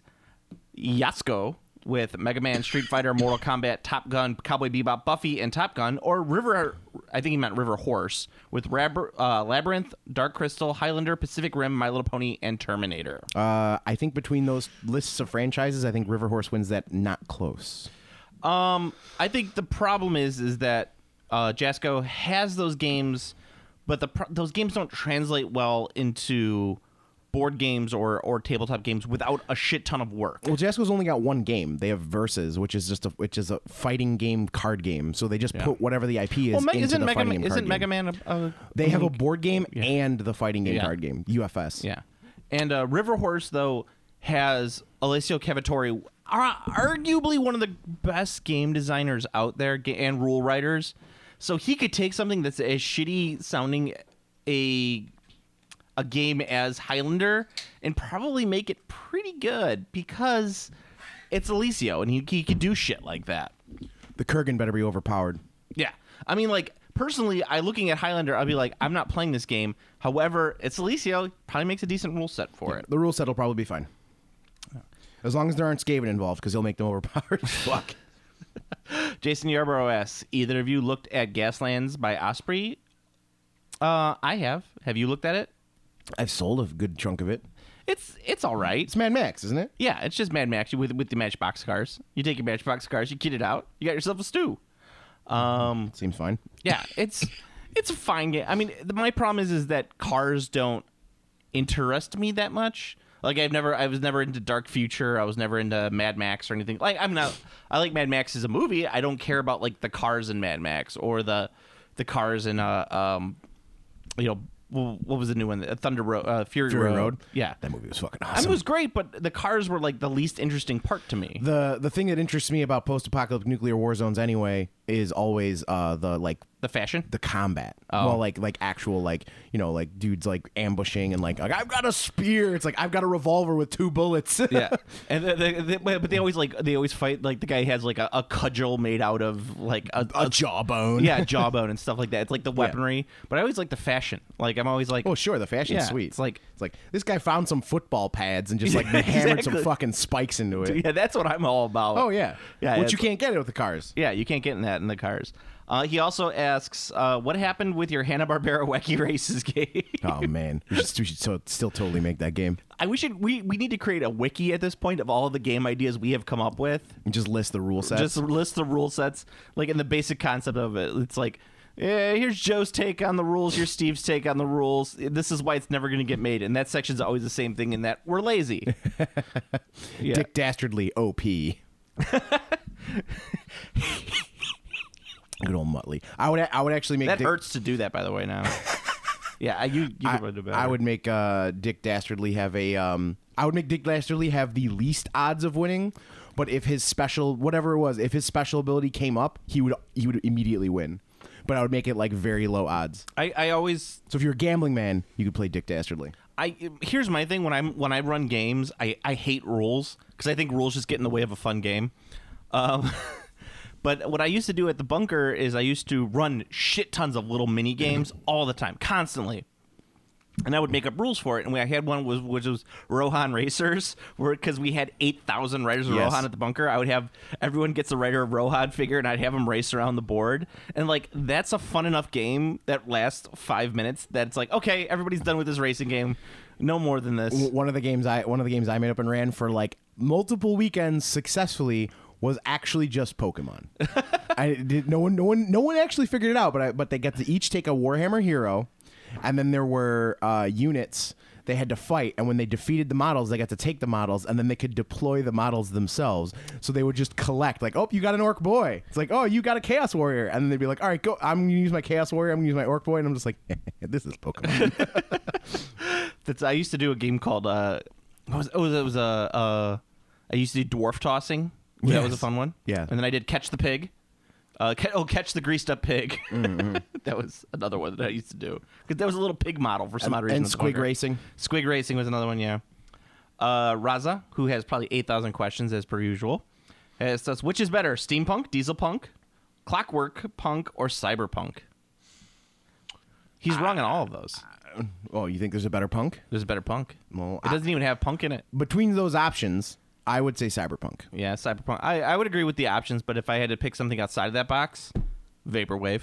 Yasuko with Mega Man, Street Fighter, Mortal Kombat, Top Gun, Cowboy Bebop, Buffy, and Top Gun, or River, I think he meant River Horse, with Rab- uh, Labyrinth, Dark Crystal, Highlander, Pacific Rim, My Little Pony, and Terminator. Uh, I think between those lists of franchises, I think River Horse wins that. Not close. Um, I think the problem is is that uh, Jasco has those games, but the pro- those games don't translate well into board games or, or tabletop games without a shit ton of work. Well, Jasco's only got one game. They have Versus, which is just a which is a fighting game card game. So they just Yeah. put whatever the I P is Well, Me- into isn't the Mega fighting Man, game card isn't Mega game. Man a, a They have a unique- board game and the fighting game Yeah. card game, U F S. Yeah, and uh, River Horse though has Alessio Cavatore, ar- arguably one of the best game designers out there ga- and rule writers. So he could take something that's as shitty sounding a a game as Highlander and probably make it pretty good because it's Alessio and he, he could do shit like that. The Kurgan better be overpowered. Yeah. I mean, like, personally, I looking at Highlander, I'll be like, I'm not playing this game. However, it's Alessio, probably makes a decent rule set for it. The rule set will probably be fine. As long as there aren't Skaven involved, because he'll make them overpowered. Fuck. Jason Yarborough asks, either of you looked at Gaslands by Osprey? Uh, I have. Have you looked at it? I've sold a good chunk of it. It's it's all right. It's Mad Max, isn't it? Yeah, it's just Mad Max with with the Matchbox cars. You take your Matchbox cars, you kit it out, you got yourself a stew. Um, Seems fine. yeah, it's it's a fine game. I mean, the, my problem is is that cars don't interest me that much. Like I've never, I was never into Dark Future. I was never into Mad Max or anything. Like I'm not. I like Mad Max as a movie. I don't care about like the cars in Mad Max or the the cars in uh um, you know. What was the new one? Thunder Road, uh, Fury, Fury Road. Road. Yeah, That movie was fucking I mean, awesome. it was great, but the cars were like the least interesting part to me. The the thing that interests me about post-apocalyptic nuclear war zones anyway is always uh, the like The fashion? The combat. Oh. Well, like like actual like you know like dudes like ambushing and like, like I've got a spear. It's like I've got a revolver with two bullets. Yeah, and they, they, they, but they always like they always fight like the guy has like a, a cudgel made out of like a, a jawbone. yeah, jawbone and stuff like that. It's like the weaponry, but I always like the fashion. Like I'm always like, Oh sure, the fashion's Yeah, sweet. it's like- it's like this guy found some football pads and just like Yeah, hammered some exactly. fucking spikes into it. yeah, that's what I'm all about. Oh yeah, yeah, Which it's- you can't get it with the cars. Yeah, you can't get in that in the cars. Uh, he also asks, uh, what happened with your Hanna-Barbera Wacky Races game? Oh man, we should, we should so, still totally make that game I we should we we need to create a wiki at this point of all of the game ideas we have come up with. and just list the rule sets. Just list the rule sets, like in the basic concept of it. It's like, yeah, here's Joe's take on the rules. Here's Steve's take on the rules. This is why it's never going to get made. And that section's always the same thing. In that we're lazy. Yeah. Dick Dastardly O P. Good old Muttley. I would I would actually make That Dick, hurts to do that, by the way. Now. Yeah, I- you you I, could do better. I would make uh, Dick Dastardly have a um. I would make Dick Dastardly have the least odds of winning, but if his special whatever it was, if his special ability came up, he would he would immediately win. But I would make it like very low odds. I, I always So if you're a gambling man, you could play Dick Dastardly. I here's my thing when I'm when I run games, I, I hate rules because I think rules just get in the way of a fun game. Um, but what I used to do at the bunker is I used to run shit tons of little mini games all the time, constantly. And I would make up rules for it. And we, I had one was which was Rohan Racers, where because we had eight thousand Riders of Yes. Rohan at the bunker, I would have everyone gets a Rider of Rohan figure, and I'd have them race around the board. And like that's a fun enough game that lasts five minutes. That it's like okay, everybody's done with this racing game. No more than this. W- One of the games I one of the games I made up and ran for like multiple weekends successfully was actually just Pokemon. I did no one no one no one actually figured it out, but I, but they get to each take a Warhammer hero, and then there were uh, units they had to fight, and when they defeated the models, they got to take the models, and then they could deploy the models themselves. So they would just collect, like, oh, you got an Orc Boy. It's like, oh, you got a Chaos Warrior, and then they'd be like, all right, go. I'm gonna use my Chaos Warrior. I'm gonna use my Orc Boy, and I'm just like, this is Pokemon. That's I used to do a game called uh, what was, oh, it was a uh, I used to do dwarf tossing. That was a Yes. fun one. Yeah. And then I did catch the pig. Uh, ca- oh, catch the greased up pig. Mm-hmm. That was another one that I used to do because there was a little pig model for some odd reason. and at the Squig bunker. Racing. Squig Racing was another one. Yeah. Uh, Raza, who has probably eight thousand questions as per usual, asks us which is better, steampunk, dieselpunk, clockwork punk, or cyberpunk. He's wrong on all of those. Oh, you think there's a better punk? There's a better punk. Well, It doesn't even have punk in it. Between those options, I would say Cyberpunk. Yeah, cyberpunk. I, I would agree with the options, but if I had to pick something outside of that box, vaporwave.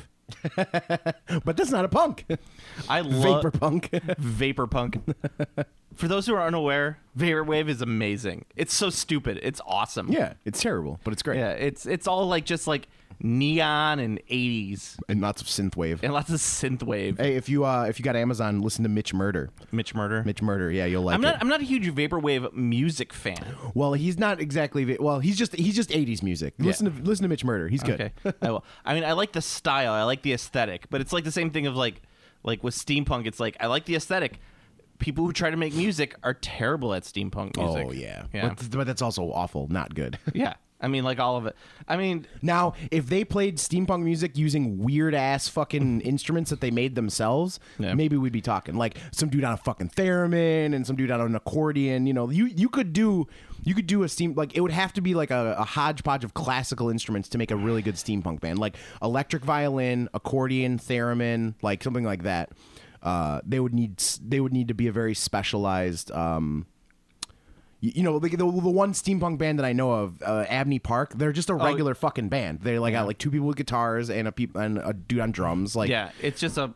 But that's not a punk. I love Vapor punk. vapor punk. For those who are unaware, vaporwave is amazing. It's so stupid. It's awesome. Yeah, it's terrible, but it's great. Yeah, it's it's all like just like neon and eighties And lots of synthwave. and lots of synthwave. Hey, if you uh if you got Amazon, listen to Mitch Murder. Mitch Murder. Mitch Murder, yeah, you'll like I'm not it. I'm not a huge vaporwave music fan. Well, he's not exactly. va- Well, he's just he's just eighties music. Listen to listen to Mitch Murder. He's good. Okay. I will. I mean, I like the style. I like the aesthetic, but it's like the same thing of like, like with steampunk. It's like I like the aesthetic. People who try to make music are terrible at steampunk music. Oh yeah, Yeah. But, but that's also awful, not good. Yeah. I mean, like all of it. I mean, Now, if they played steampunk music using weird ass fucking instruments that they made themselves, Yeah. maybe we'd be talking. Like some dude on a fucking theremin and some dude on an accordion. You know, you you could do you could do a steam like it would have to be like a, a hodgepodge of classical instruments to make a really good steampunk band, like electric violin, accordion, theremin, like something like that. Uh, they would need they would need to be a very specialized. Um, You, you know, the, the the one steampunk band that I know of, uh, Abney Park, they're just a regular fucking band. They're like got like two people with guitars and a peop- and a dude on drums. Like, yeah, it's just a.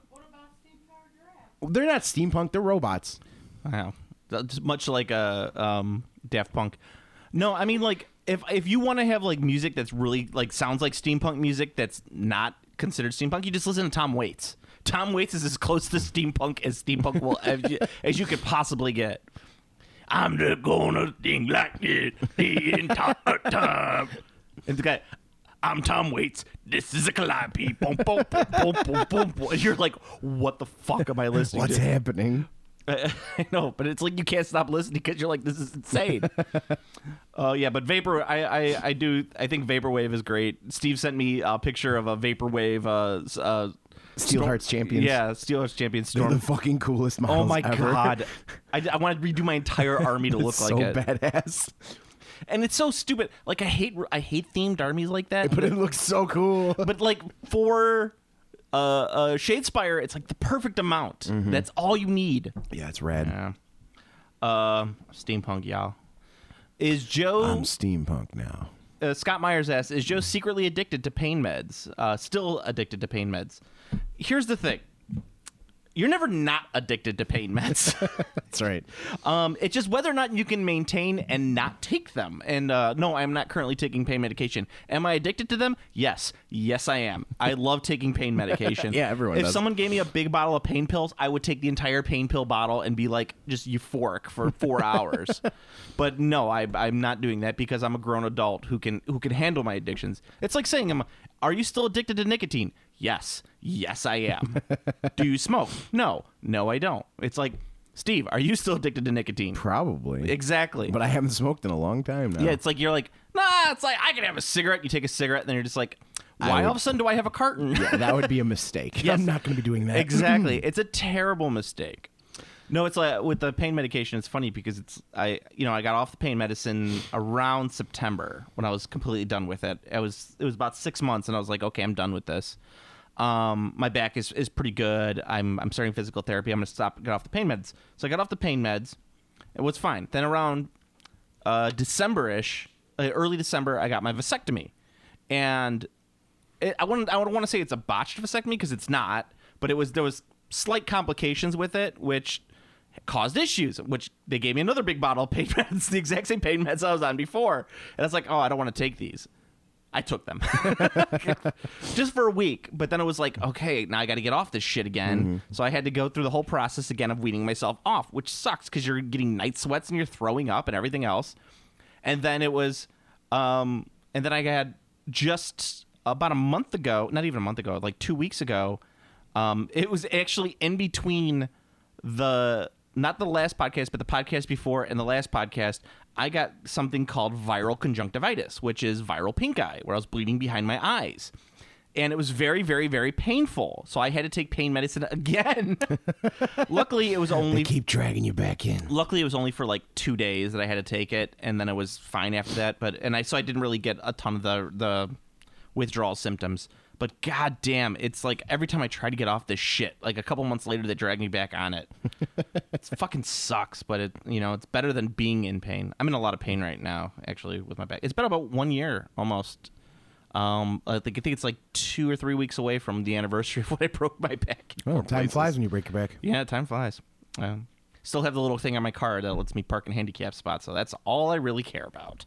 they're not steampunk. They're robots. Wow. That's much like a um, Daft Punk. No, I mean like if if you want to have like music that's really like sounds like steampunk music that's not considered steampunk, you just listen to Tom Waits. Tom Waits is as close to steampunk as steampunk will as you, as you could possibly get. I'm just gonna think like it the entire time. And the guy, I'm Tom Waits. This is a calliope. Boom, boom, boom, boom, boom, boom, boom. And you're like, what the fuck am I listening What's to? happening? I know, but it's like you can't stop listening because you're like, this is insane. Oh uh, yeah, but vapor, I, I, I do, I think vaporwave is great. Steve sent me a picture of a vaporwave. Uh, uh, Steel Storm- Hearts champions. Yeah, Steel Hearts champions. They're Storm. the fucking coolest models. Oh my ever. god, I, I want to redo my entire army to look It's like so it. badass. And it's so stupid. Like I hate, I hate themed armies like that. But it looks so cool. But like for uh, uh, Shadespire, it's like the perfect amount. Mm-hmm. That's all you need. Yeah, it's rad. Yeah. Uh, steampunk, y'all. Is Joe? I'm steampunk now. Uh, Scott Myers asks, "Is Joe secretly addicted to pain meds? Uh, still addicted to pain meds?" Here's the thing: you're never not addicted to pain meds. That's right. Um, it's just whether or not you can maintain and not take them. And uh, no, I'm not currently taking pain medication. Am I addicted to them? Yes. Yes, I am. I love taking pain medication. Yeah, everyone If does. someone gave me a big bottle of pain pills, I would take the entire pain pill bottle and be like just euphoric for four hours. But no, I, I'm not doing that because I'm a grown adult who can who can handle my addictions. It's like saying, "Are you still addicted to nicotine?" Yes. Yes, I am. Do you smoke? No. No, I don't. It's like, Steve, are you still addicted to nicotine? Probably. Exactly. But I haven't smoked in a long time now. Yeah, it's like you're like, nah, it's like I can have a cigarette. You take a cigarette, and then you're just like, I why would- all of a sudden do I have a carton? Yeah, that would be a mistake. Yes. I'm not going to be doing that. Exactly. It's a terrible mistake. No, it's like with the pain medication, it's funny because it's I you know, I got off the pain medicine around September when I was completely done with it. It was it was about six months and I was like, okay, I'm done with this. Um, my back is, is pretty good. I'm I'm starting physical therapy. I'm gonna stop get off the pain meds. So I got off the pain meds. It was fine. Then around uh, December-ish, uh, early December, I got my vasectomy, and it, I wouldn't I don't want to say it's a botched vasectomy because it's not, but it was there was slight complications with it, which caused issues. Which they gave me another big bottle of pain meds, the exact same pain meds I was on before, and I was like, oh, I don't want to take these. I took them just for a week, but then it was like, okay, now I got to get off this shit again. Mm-hmm. So I had to go through the whole process again of weaning myself off, which sucks because you're getting night sweats and you're throwing up and everything else. And then it was, um, and then I had just about a month ago, not even a month ago, like two weeks ago. Um, it was actually in between the. Not the last podcast, but the podcast before and the last podcast, I got something called viral conjunctivitis, which is viral pink eye, where I was bleeding behind my eyes. And it was very, very, very painful. So I had to take pain medicine again. Luckily, it was only... They keep dragging you back in. Luckily, it was only for like two days that I had to take it, and then it was fine after that. But and I so I didn't really get a ton of the the withdrawal symptoms. But goddamn, it's like every time I try to get off this shit, like a couple months later, they drag me back on it. It fucking sucks, but it you know it's better than being in pain. I'm in a lot of pain right now, actually, with my back. It's been about one year almost. Um, I think I think it's like two or three weeks away from the anniversary of when I broke my back. in Oh, four time places. flies when you break your back. Yeah, time flies. Um, still have the little thing on my car that lets me park in handicap spots, so that's all I really care about.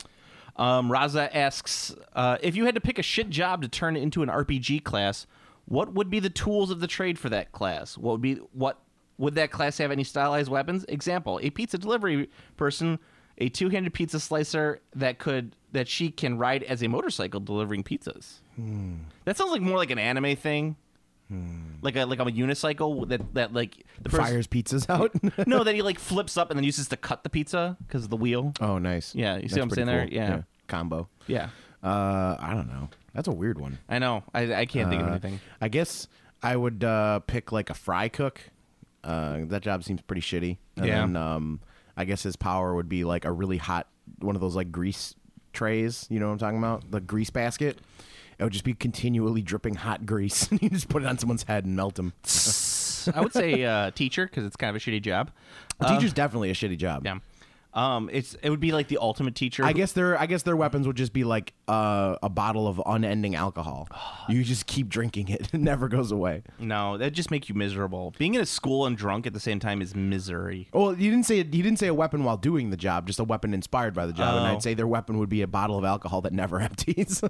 Um, Raza asks, uh, if you had to pick a shit job to turn into an R P G class, what would be the tools of the trade for that class? What would be what would that class have any stylized weapons? Example: a pizza delivery person, a two-handed pizza slicer that could that she can ride as a motorcycle delivering pizzas. Hmm. That sounds like more like an anime thing. Like a like a unicycle that that like the person- Fires pizzas out. no, that he like flips up and then uses to cut the pizza because of the wheel. Oh, nice. Yeah, you see That's what I'm pretty saying there? cool. Yeah. Combo. Yeah, Uh, I don't know. That's a weird one. I know. I I can't think of Uh, anything. I guess I would uh, pick like a fry cook. Uh, that job seems pretty shitty. And Yeah. Then, um, I guess his power would be like a really hot one of those like grease trays. You know what I'm talking about? The grease basket. It would just be continually dripping hot grease. You just put it on someone's head and melt them. I would say uh, teacher because it's kind of a shitty job. A teacher's definitely a shitty job. Yeah, um, it's it would be like the ultimate teacher. I guess their I guess their weapons would just be like uh, a bottle of unending alcohol. You just keep drinking it; it never goes away. No, that just make you miserable. Being in a school and drunk at the same time is misery. Well, you didn't say you didn't say a weapon while doing the job, just a weapon inspired by the job. And Oh. I'd say their weapon would be a bottle of alcohol that never empties.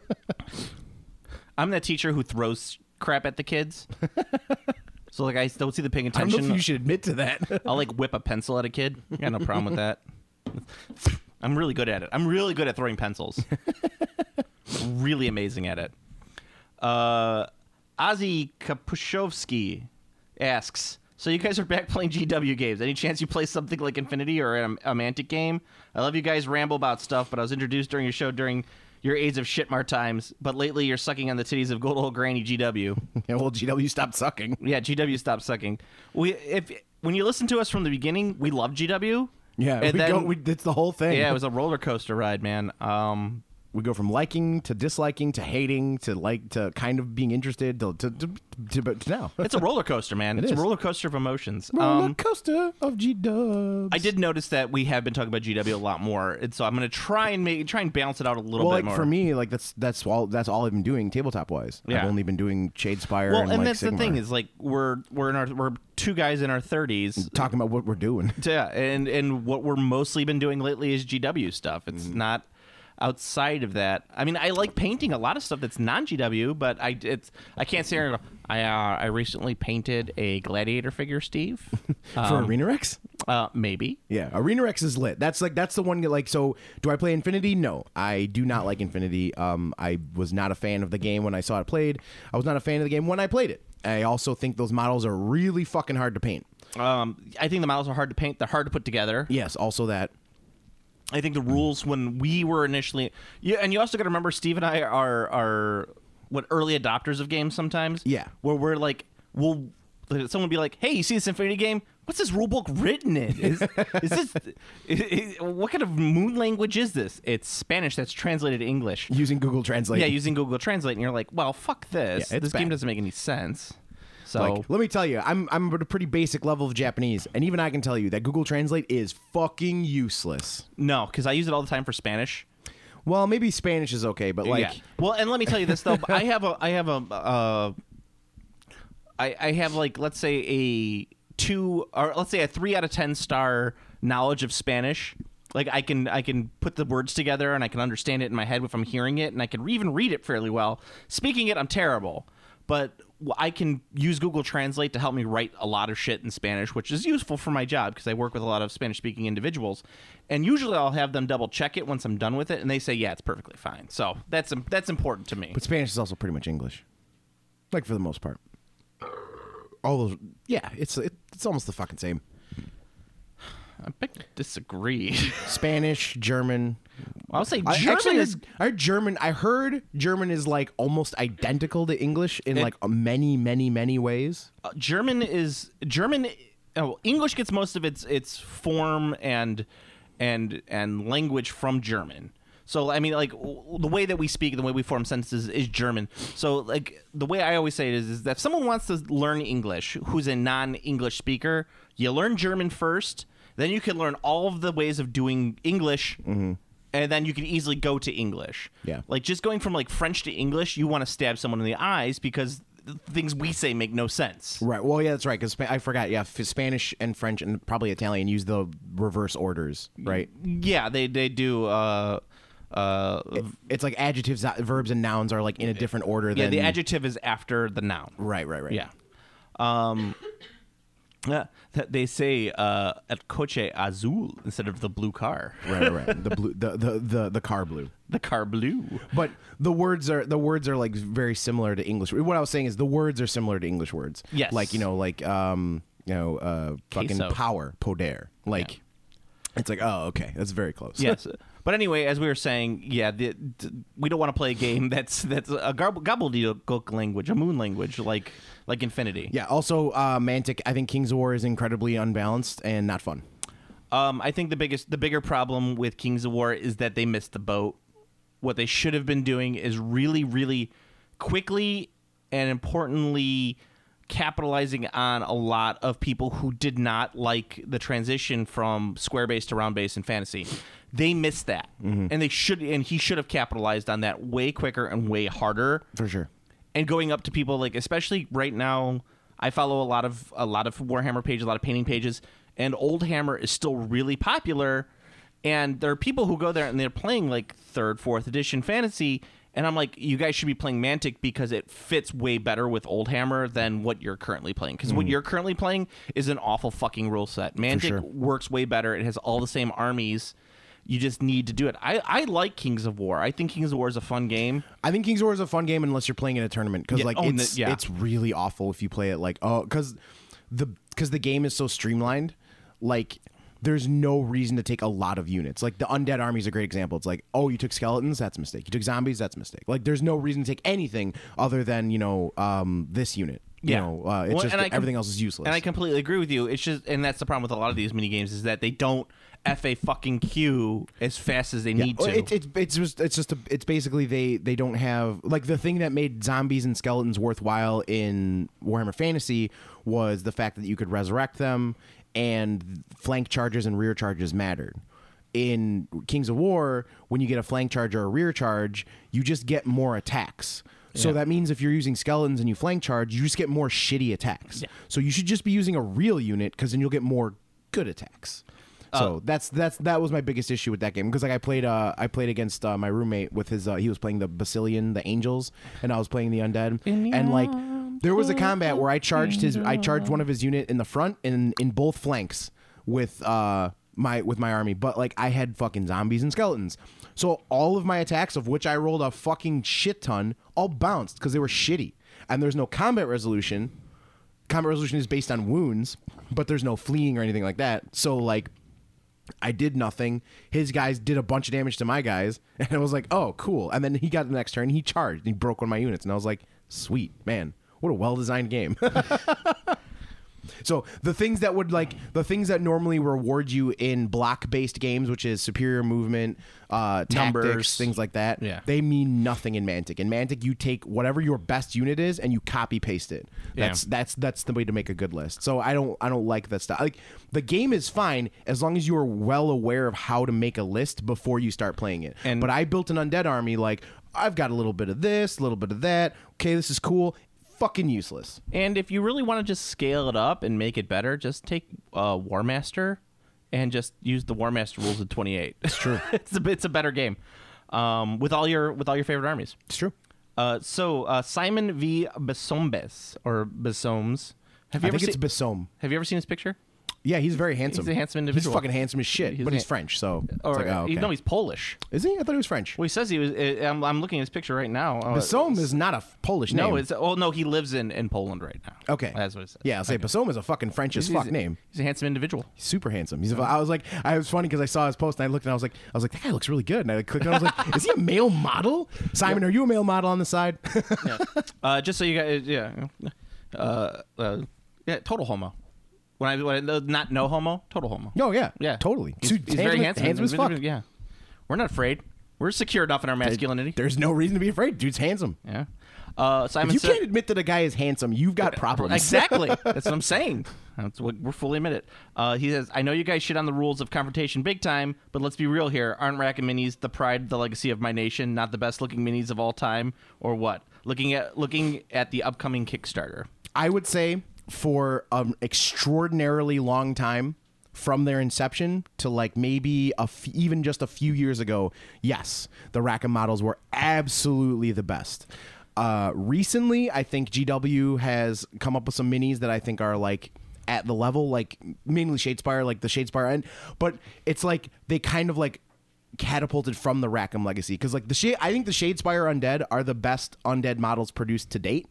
I'm that teacher who throws crap at the kids. So like I don't see the paying I don't attention. know if you should admit to that. I'll like whip a pencil at a kid. I got no problem with that. I'm really good at it. I'm really good at throwing pencils. Really amazing at it. Uh, Ozzy Kapushovsky asks, So you guys are back playing G W games. Any chance you play something like Infinity or a, a Mantic game? I love you guys ramble about stuff, but I was introduced during your show during your Age of Shitmart times, but lately you're sucking on the titties of good old granny G W. Yeah, well, G W stopped sucking. Yeah, G W stopped sucking. We if when you listen to us from the beginning, we love G W. Yeah, and we then, go, we, it's the whole thing. Yeah, it was a roller coaster ride, man. Um, we go from liking to disliking to hating to like to kind of being interested to to, to, to, to now. It's a roller coaster, man. It it's is. a roller coaster of emotions. Roller Um, coaster of G Dubs. I did notice that we have been talking about G W a lot more, and so I'm going to try and make try and balance it out a little Well, bit like more. for me, like that's that's all that's all I've been doing tabletop wise. Yeah. I've only been doing Shadespire well, and, and like that's Sigmar. the thing is like we're we're in our we're two guys in our thirties. talking about what we're doing. Yeah, and and what we're mostly been doing lately is G W stuff. It's Mm. not outside of that. I mean, I like painting a lot of stuff that's non G W, but I it's I can't say I I, uh, I recently painted a gladiator figure, Steve. For Um, Arena Rex? uh, maybe. Yeah, Arena Rex is lit. That's like that's the one that, like, so do I play Infinity? No. I do not like Infinity. Um I was not a fan of the game when I saw it played. I was not a fan of the game when I played it. I also think those models are really fucking hard to paint. Um, I think the models are hard to paint. They're hard to put together. Yes, also that. I think the rules when we were initially, yeah, and you also got to remember, Steve and I are are what early adopters of games sometimes. Yeah. where we're like, we'll someone be like, "Hey, you see this Infinity game? What's this rule book written in? Is, is this is, is, what kind of moon language is this? It's Spanish that's translated to English." Using Google Translate. Yeah, using Google Translate, and you're like, "Well, fuck this. Yeah, it's this game bad. doesn't make any sense." So Like, let me tell you, I'm I'm at a pretty basic level of Japanese, and even I can tell you that Google Translate is fucking useless. no, because I use it all the time for Spanish. Well, maybe Spanish is okay, but like, yeah. Well, and let me tell you this though. I have a I have a uh, I I have like let's say a two or let's say a three out of ten star knowledge of Spanish. Like I can I can put the words together and I can understand it in my head if I'm hearing it, and I can even read it fairly well. Speaking it, I'm terrible, but I can use Google Translate to help me write a lot of shit in Spanish, which is useful for my job because I work with a lot of Spanish-speaking individuals. And usually I'll have them double check it once I'm done with it, and they say, yeah, it's perfectly fine. So that's that's important to me. but Spanish is also pretty much English, like for the most part. All those, yeah, it's it, it's almost the fucking same. I beg to disagree. Spanish, German. I'll say I German actually is... heard, I heard German. I heard German is like almost identical to English in It- like many, many, many ways. Uh, German is German. Oh, English gets most of its its form and and and language from German. So I mean, like w- the way that we speak, the way we form sentences is German. So like the way I always say it is, is that if someone wants to learn English, who's a non-English speaker, you learn German first, then you can learn all of the ways of doing English. Mm-hmm. And then you can easily go to English. Yeah. Like just going from like French to English, you want to stab someone in the eyes because the things we say make no sense. Right. Well, yeah, that's right. Because I forgot. Yeah, f- Spanish and French and probably Italian use the reverse orders, right? Yeah, they they do. Uh, uh, It's like adjectives, uh, verbs, and nouns are like in a different order. yeah, than the adjective is after the noun. Right. Right. Right. Yeah. Um, yeah, th- they say uh, at coche azul instead of the blue car. Right. Right. Right. the blue. The, the the the car blue. The car blue. But the words are the words are like very similar to English. What I was saying is the words are similar to English words. Yes. Like you know, like um, you know, uh, fucking Queso. power, poder. Like, it's like, oh, okay, that's very close. Yes. But anyway, as we were saying, yeah, the, d- we don't want to play a game that's that's a garb- gobbledygook language, a moon language, like like Infinity. Yeah. Also, uh, Mantic. I think Kings of War is incredibly unbalanced and not fun. Um, I think the biggest, the bigger problem with Kings of War is that they missed the boat. What they should have been doing is really, really quickly and importantly capitalizing on a lot of people who did not like the transition from square base to round base in fantasy. They missed that, Mm-hmm. and they should, and he should have capitalized on that way quicker and way harder. For sure. And going up to people like, especially right now, I follow a lot of a lot of Warhammer pages, a lot of painting pages, and Old Hammer is still really popular. And there are people who go there and they're playing like third, fourth edition fantasy, and I'm like, you guys should be playing Mantic because it fits way better with Old Hammer than what you're currently playing. Because what you're currently playing is an awful fucking rule set. Mantic sure. works way better. It has all the same armies. You just need to do it. I, I like Kings of War. I think Kings of War is a fun game. I think Kings of War is a fun game unless you're playing in a tournament because Yeah, like oh, it's the- yeah. it's really awful if you play it like oh because the because the game is so streamlined, like there's no reason to take a lot of units. Like the Undead Army is a great example. It's like, oh, you took skeletons, that's a mistake. You took zombies, that's a mistake. Like there's no reason to take anything other than, you know, um, this unit. You Yeah. know, uh, it's Well, just and I that com- everything else is useless. And I completely agree with you. It's just, and that's the problem with a lot of these mini games is that they don't F a fucking queue as fast as they Yeah, need well, to. It, it's it's just it's just a, it's basically they they don't have like the thing that made zombies and skeletons worthwhile in Warhammer Fantasy was the fact that you could resurrect them and flank charges and rear charges mattered. In Kings of War, when you get a flank charge or a rear charge, you just get more attacks. So Yeah. that means if you're using skeletons and you flank charge, you just get more shitty attacks. Yeah. So you should just be using a real unit because then you'll get more good attacks. So Uh, that's that's that was my biggest issue with that game because like I played uh I played against uh, my roommate with his uh, he was playing the Basilian, the Angels, and I was playing the Undead, and like there was a combat where I charged his I charged one of his unit in the front and in both flanks with uh my with my army, but like I had fucking zombies and skeletons, so all of my attacks, of which I rolled a fucking shit ton, all bounced because they were shitty, and there's no combat resolution. Combat resolution is based on wounds, but there's no fleeing or anything like that. So like. I did nothing. His guys did a bunch of damage to my guys, and I was like, "Oh, cool!" And then he got the next turn. He charged. And he broke one of my units, and I was like, "Sweet, man! What a well-designed game." So the things that would like the things that normally reward you in block-based games, which is superior movement, uh, tactics, Numbers. things like that, Yeah. they mean nothing in Mantic. In Mantic, you take whatever your best unit is and you copy paste it. Yeah. That's that's that's the way to make a good list. So I don't I don't like that stuff. Like the game is fine as long as you are well aware of how to make a list before you start playing it. And- but I built an undead army like I've got a little bit of this, a little bit of that. Okay, this is cool. Fucking useless. And if you really want to just scale it up and make it better, just take uh, War Master and just use the War Master rules in twenty-eight. It's true. it's a it's a better game um, with all your with all your favorite armies. It's true. Uh, so uh, Simon V. Besombes or Besomes. Have you I ever think it's seen? Besom. Have you ever seen his picture? Yeah, he's very handsome. He's a handsome individual. He's fucking handsome as shit, He's but a- he's French, so it's Or like, oh, okay. no, he's Polish. Is he? I thought he was French. Well, he says he was. uh, I'm, I'm looking at his picture right now. Uh, Besom is not a f- Polish name. no, it's oh no, he lives in, in Poland right now. Okay. That's what it says. Yeah, I'll say Okay. Besom is a fucking French as He's- fuck he's- name. He's a handsome individual. He's super handsome. He's. A, I was like, I was funny because I saw his post and I looked and I was like, I was like, that guy looks really good. And I clicked and I was like, is he a male model? Simon, are you a male model on the side? Yeah. Uh, just so you guys, yeah, uh, uh, yeah, total homo. When I, when I not no homo, total homo. No, yeah, Yeah, totally. He's, Dude, he's very handsome- handsome. handsome as fuck. Yeah, we're not afraid. We're secure enough in our masculinity. There's no reason to be afraid. Dude's handsome. Yeah. Uh, Simon If you said, can't admit that a guy is handsome, you've got problems. Exactly. That's what I'm saying. That's what we're fully admit it. Uh, he says, I know you guys shit on the rules of confrontation big time, but let's be real here. Aren't Rack and Minis the pride, the legacy of my nation, not the best looking minis of all time, or what? Looking at looking at the upcoming Kickstarter. I would say for an extraordinarily long time, from their inception to like maybe a f- even just a few years ago, yes, the Rackham models were absolutely the best. Uh, recently, I think G W has come up with some minis that I think are like at the level, like mainly Shadespire, like the Shadespire end, but it's like they kind of like catapulted from the Rackham legacy because like the shade, I think the Shadespire Undead are the best undead models produced to date.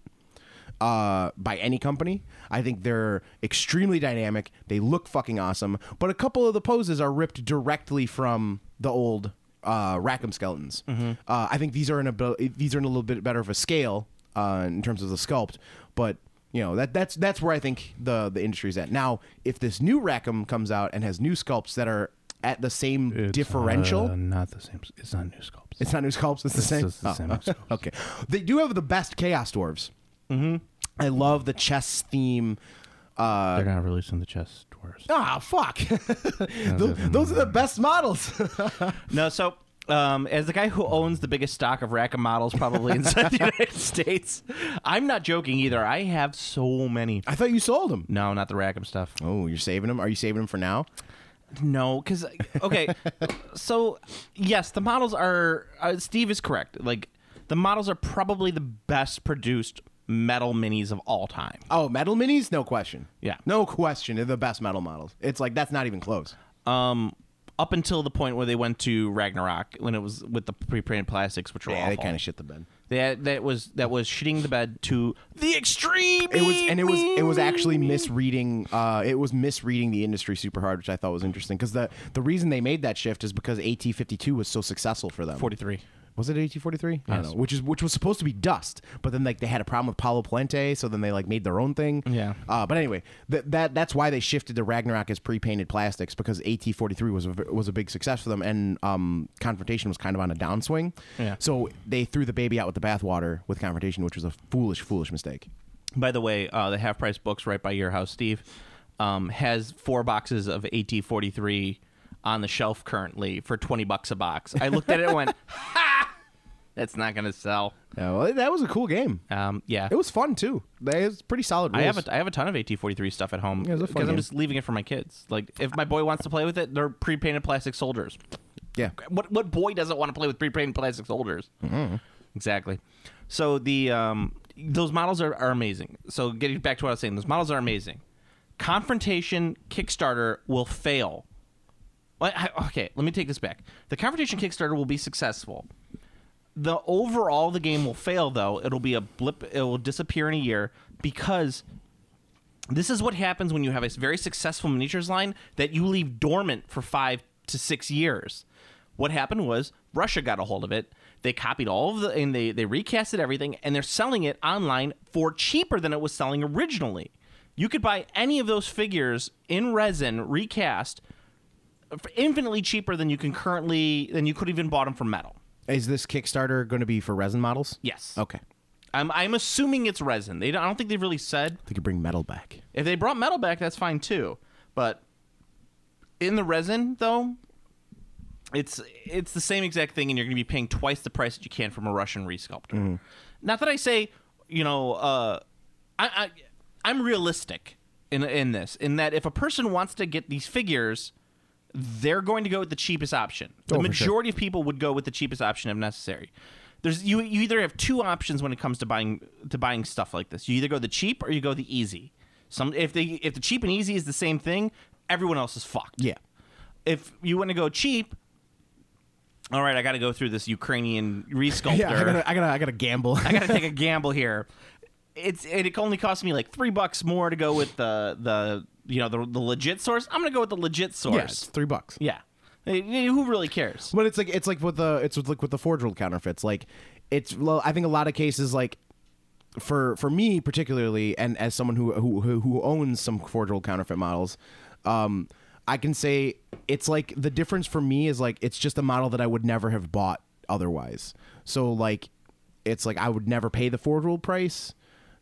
Uh, by any company. I think they're extremely dynamic. They look fucking awesome. But a couple of the poses are ripped directly from the old uh, Rackham skeletons. Uh, I think these are in a bu- these are in a little bit better of a scale uh, in terms of the sculpt. But you know that that's that's where I think the the industry's at now. If this new Rackham comes out and has new sculpts that are at the same differential. uh, not the same. It's not new sculpts. It's not new sculpts. It's the same. just the Oh, same sculpts. Okay, they do have the best Chaos Dwarves. Mm-hmm. I love the chess theme. Uh, They're not releasing the chess dwarves. ah, fuck. those, those are the best models. No, so um, as the guy who owns the biggest stock of Rackham models probably inside the United States, I'm not joking either. I have so many. I thought you sold them. No, not the Rackham stuff. Oh, you're saving them? Are you saving them for now? No, because okay, so yes, the models are. Uh, Steve is correct. Like the models are probably the best produced metal minis of all time. Oh, metal minis? No question. Yeah. No question. They're the best metal models. It's like, that's not even close. Um, up until the point where they went to Ragnarok when it was with the pre-printed plastics, which were Yeah, awful. they kind of shit the bed. That that was that was shitting the bed to the extreme. It was, and it was, it was actually misreading. Uh, it was misreading the industry super hard, which I thought was interesting. Because the the reason they made that shift is because A T fifty-two was so successful for them. forty-three. Was it A T forty-three? I don't Yes. know. Which is which was supposed to be dust, but then like they had a problem with Palo Puente, so then they like made their own thing. Yeah. Uh, but anyway, th- that that's why they shifted to Ragnarok as pre-painted plastics, because A T forty-three was a, v- was a big success for them, and um, Confrontation was kind of on a downswing. Yeah. So they threw the baby out with the bathwater with Confrontation, which was a foolish, foolish mistake. By the way, uh, the Half Price Books right by your house, Steve, um, has four boxes of A T forty-three on the shelf currently for twenty bucks a box. I looked at it and went, ha! That's not going to sell. Yeah, well, that was a cool game. Um, yeah. It was fun too. It was pretty solid I rules. have a, I have a ton of A T forty-three stuff at home Yeah, it was a because fun I'm game. just leaving it for my kids. Like, if my boy wants to play with it, they're pre-painted plastic soldiers. yeah. What what boy doesn't want to play with pre-painted plastic soldiers? Mm-hmm. Exactly. So the um, those models are, are amazing. So getting back to what I was saying, those models are amazing. Confrontation Kickstarter will fail. Well, I- Okay, let me take this back. The Confrontation Kickstarter will be successful. The overall the game will fail, though. It'll be a blip. It will disappear in a year because this is what happens when you have a very successful miniatures line that you leave dormant for five to six years. What happened was Russia got a hold of it. They copied all of the and they they recasted everything, and they're selling it online for cheaper than it was selling originally. You could buy any of those figures in resin recast for infinitely cheaper than you can currently than you could even bought them for metal. Is this Kickstarter going to be for resin models? Yes. Okay. I'm I'm assuming it's resin. They don't, I don't think they've really said. They could bring metal back. If they brought metal back, that's fine too. But in the resin, though, it's it's the same exact thing, and you're going to be paying twice the price that you can from a Russian resculptor. Mm-hmm. Not that I say, you know, uh, I, I I'm realistic in in this, in that if a person wants to get these figures, they're going to go with the cheapest option. The Oh, for sure. majority of people would go with the cheapest option if necessary. There's you you either have two options when it comes to buying to buying stuff like this. You either go the cheap or you go the easy. Some if they if the cheap and easy is the same thing, everyone else is fucked. Yeah. If you want to go cheap, all right, I got to go through this Ukrainian resculptor. Yeah, I gotta, I gotta, I gotta gamble. I got to take a gamble here. It's it only cost me like three bucks more to go with the the you know the the legit source. I'm gonna go with the legit source. Yeah, it's three bucks. Yeah. Hey, who really cares? But it's like it's like with the it's like with the Forge World counterfeits. Like it's well, I think a lot of cases like for for me particularly, and as someone who who who, who owns some Forge World counterfeit models, um, I can say it's like the difference for me is like it's just a model that I would never have bought otherwise. So like it's like I would never pay the Forge World price.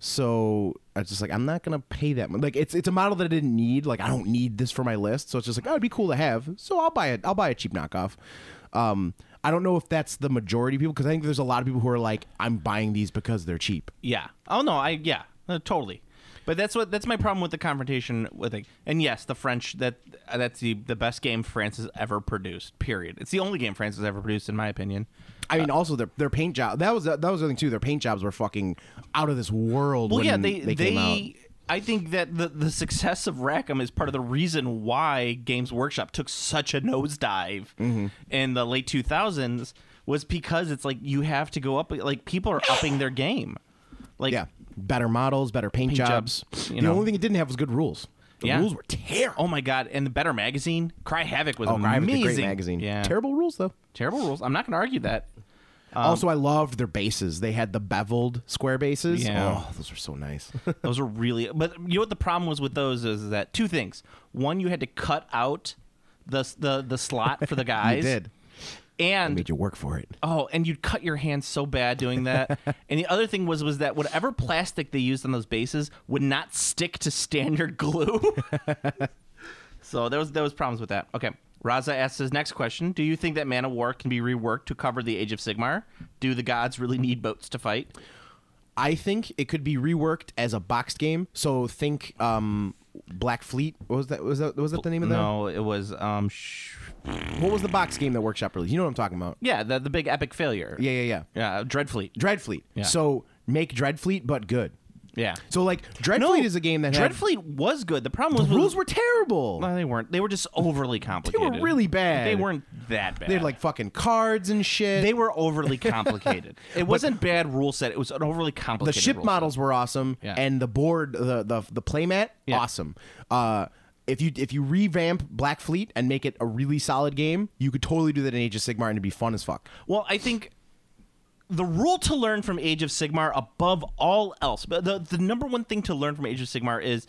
So I was just like, I'm not gonna pay that much. Like it's it's a model that I didn't need. Like I don't need this for my list. So it's just like, oh, it'd be cool to have. So I'll buy it. I'll buy a cheap knockoff. Um, I don't know if that's the majority of people because I think there's a lot of people who are like, I'm buying these because they're cheap. Yeah. Oh no, I yeah, uh, totally. But that's what that's my problem with the confrontation with it. And yes, the French that that's the the best game France has ever produced. Period. It's the only game France has ever produced, in my opinion. I mean, also their their paint job. That was that was the thing too. Their paint jobs were fucking out of this world. Well, when yeah, they they, they. came out. I think that the the success of Rackham is part of the reason why Games Workshop took such a nosedive Mm-hmm. in the late two thousands was because it's like you have to go up. Like people are upping their game. Like Yeah, better models, better paint, Paint jobs. jobs, you the know. only thing it didn't have was good rules. The Yeah. rules were terrible. oh my god, and the Better Magazine, Cry Havoc was Oh, Cry Havoc, amazing. the great magazine. Yeah, Terrible rules though. terrible rules. I'm not going to argue that. also, I loved their bases. They had the beveled square bases. Yeah. Oh, those were so nice. Those are really, but you know what the problem was with those is that two things. One, you had to cut out the the the slot for the guys. You did. I And made you work for it. oh, and you'd cut your hands so bad doing that. And the other thing was was that whatever plastic they used on those bases would not stick to standard glue. So there was there was problems with that. Okay. Raza asks his next question. Do you think that Man of War can be reworked to cover the Age of Sigmar? Do the gods really need boats to fight? I think it could be reworked as a boxed game. So think um, Black Fleet. What was that? Was that was that the name of that? No, it was um sh- What was the box game that Workshop released? You know what I'm talking about? yeah, the the big epic failure. Yeah, yeah, yeah. Yeah, Dreadfleet. Dreadfleet. Yeah. So make Dreadfleet, but good. Yeah. So like Dreadfleet No, is a game that had Dreadfleet was good. The problem was the rules were terrible. No, they weren't. They were just overly They complicated. were really bad. They weren't that bad. They had like fucking cards and shit. They were overly complicated. It wasn't bad rule set. It was an overly the complicated. ship rule models were awesome, Yeah. and the board, the the the playmat, Yeah. awesome. Uh, if you if you revamp Black Fleet and make it a really solid game, you could totally do that in Age of Sigmar and it'd be fun as fuck. set. Well, I think the rule to learn from Age of Sigmar, above all else, but the the number one thing to learn from Age of Sigmar is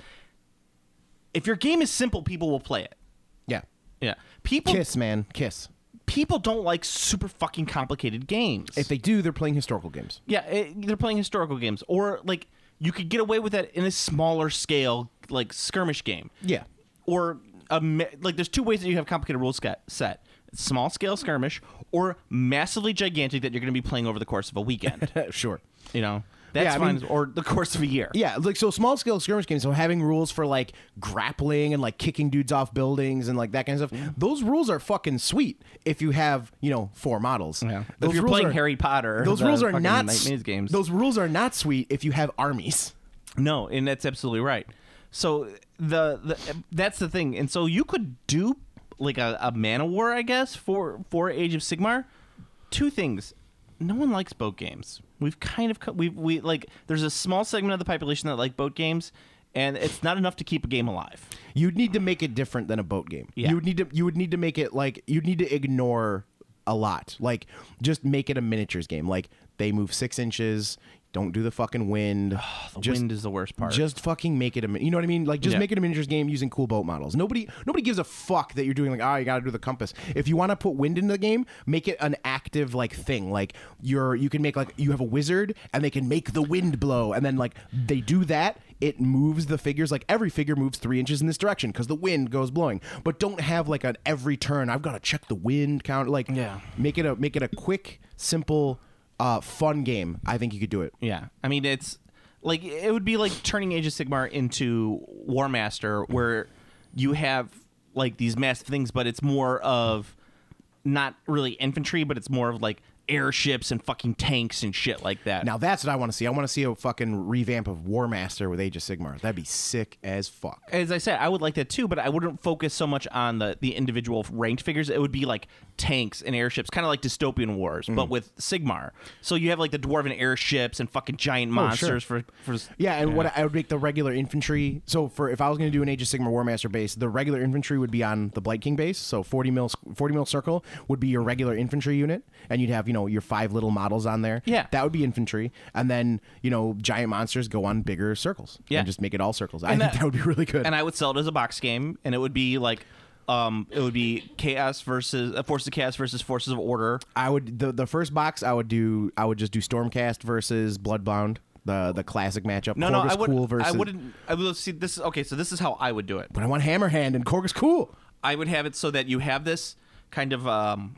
if your game is simple, people will play it. Yeah, Yeah, people kiss, man, kiss. people don't like super fucking complicated games. If they do, they're playing historical games. Yeah, it, they're playing historical games, or like you could get away with that in a smaller scale, like skirmish game. Yeah. Or a ma- like, there's two ways that you have complicated rules sca- set: small scale skirmish, or massively gigantic that you're going to be playing over the course of a weekend. Sure. You know, that's Yeah, I fine, mean- or the course of a year. Yeah, like so small scale skirmish games. So having rules for like grappling and like kicking dudes off buildings and like that kind of stuff. Those rules are fucking sweet if you have you know four models. Yeah. Those If you're rules playing are- Harry Potter, those the rules are fucking not Night s- Maze games. Those rules are not sweet if you have armies. No, and that's absolutely right. So the, the that's the thing, and so you could do like a, a Man of War, I guess, for for Age of Sigmar. Two things: no one likes boat games. We've kind of we we like there's a small segment of the population that like boat games, and it's not enough to keep a game alive. You'd need to make it different than a boat game. Yeah. You would need to you would need to make it like you'd need to ignore a lot. Like just make it a miniatures game. Like they move six inches. Don't do the fucking wind. The just, wind is the worst part. Just fucking make it a min- you know what I mean? Like just Yeah. make it a miniatures game using cool boat models. Nobody nobody gives a fuck that you're doing like, oh, you gotta do the compass. If you want to put wind into the game, make it an active like thing. Like you're you can make like you have a wizard and they can make the wind blow, and then like they do that, it moves the figures. Like every figure moves three inches in this direction because the wind goes blowing. But don't have like an every turn, I've gotta check the wind count. Like Yeah. make it a make it a quick, simple, uh, fun game. I think you could do it. Yeah, I mean it's like it would be like turning Age of Sigmar into War Master, where you have like these massive things, but it's more of not really infantry, but it's more of like airships and fucking tanks and shit like that. Now that's what I want to see. I want to see a fucking revamp of War Master with Age of Sigmar. That'd be sick as fuck. As I said, I would like that too, but I wouldn't focus so much on the, the individual ranked figures. It would be like tanks and airships, kind of like Dystopian Wars, Mm. but with Sigmar. So you have like the dwarven airships and fucking giant monsters for, for Yeah, and what I would make the regular infantry. So for if I was going to do an Age of Sigmar War Master base, the regular infantry would be on the Blight King base. So forty mil forty mil circle would be your regular infantry unit, and you'd have you know your five little models on there. Yeah. that would be infantry, and then you know giant monsters go on bigger circles. Yeah. and just make it all circles. I And think that- that would be really good. And I would sell it as a box game, and it would be like, um, it would be chaos versus uh, forces of chaos versus forces of order. I would the the first box I would do I would just do Stormcast versus Bloodbound, the the classic matchup. No, no, Korg is I wouldn't. cool versus, I wouldn't. I would see this. Is, okay, so this is how I would do it. But I want Hammerhand and Korg is cool. I would have it so that you have this kind of um,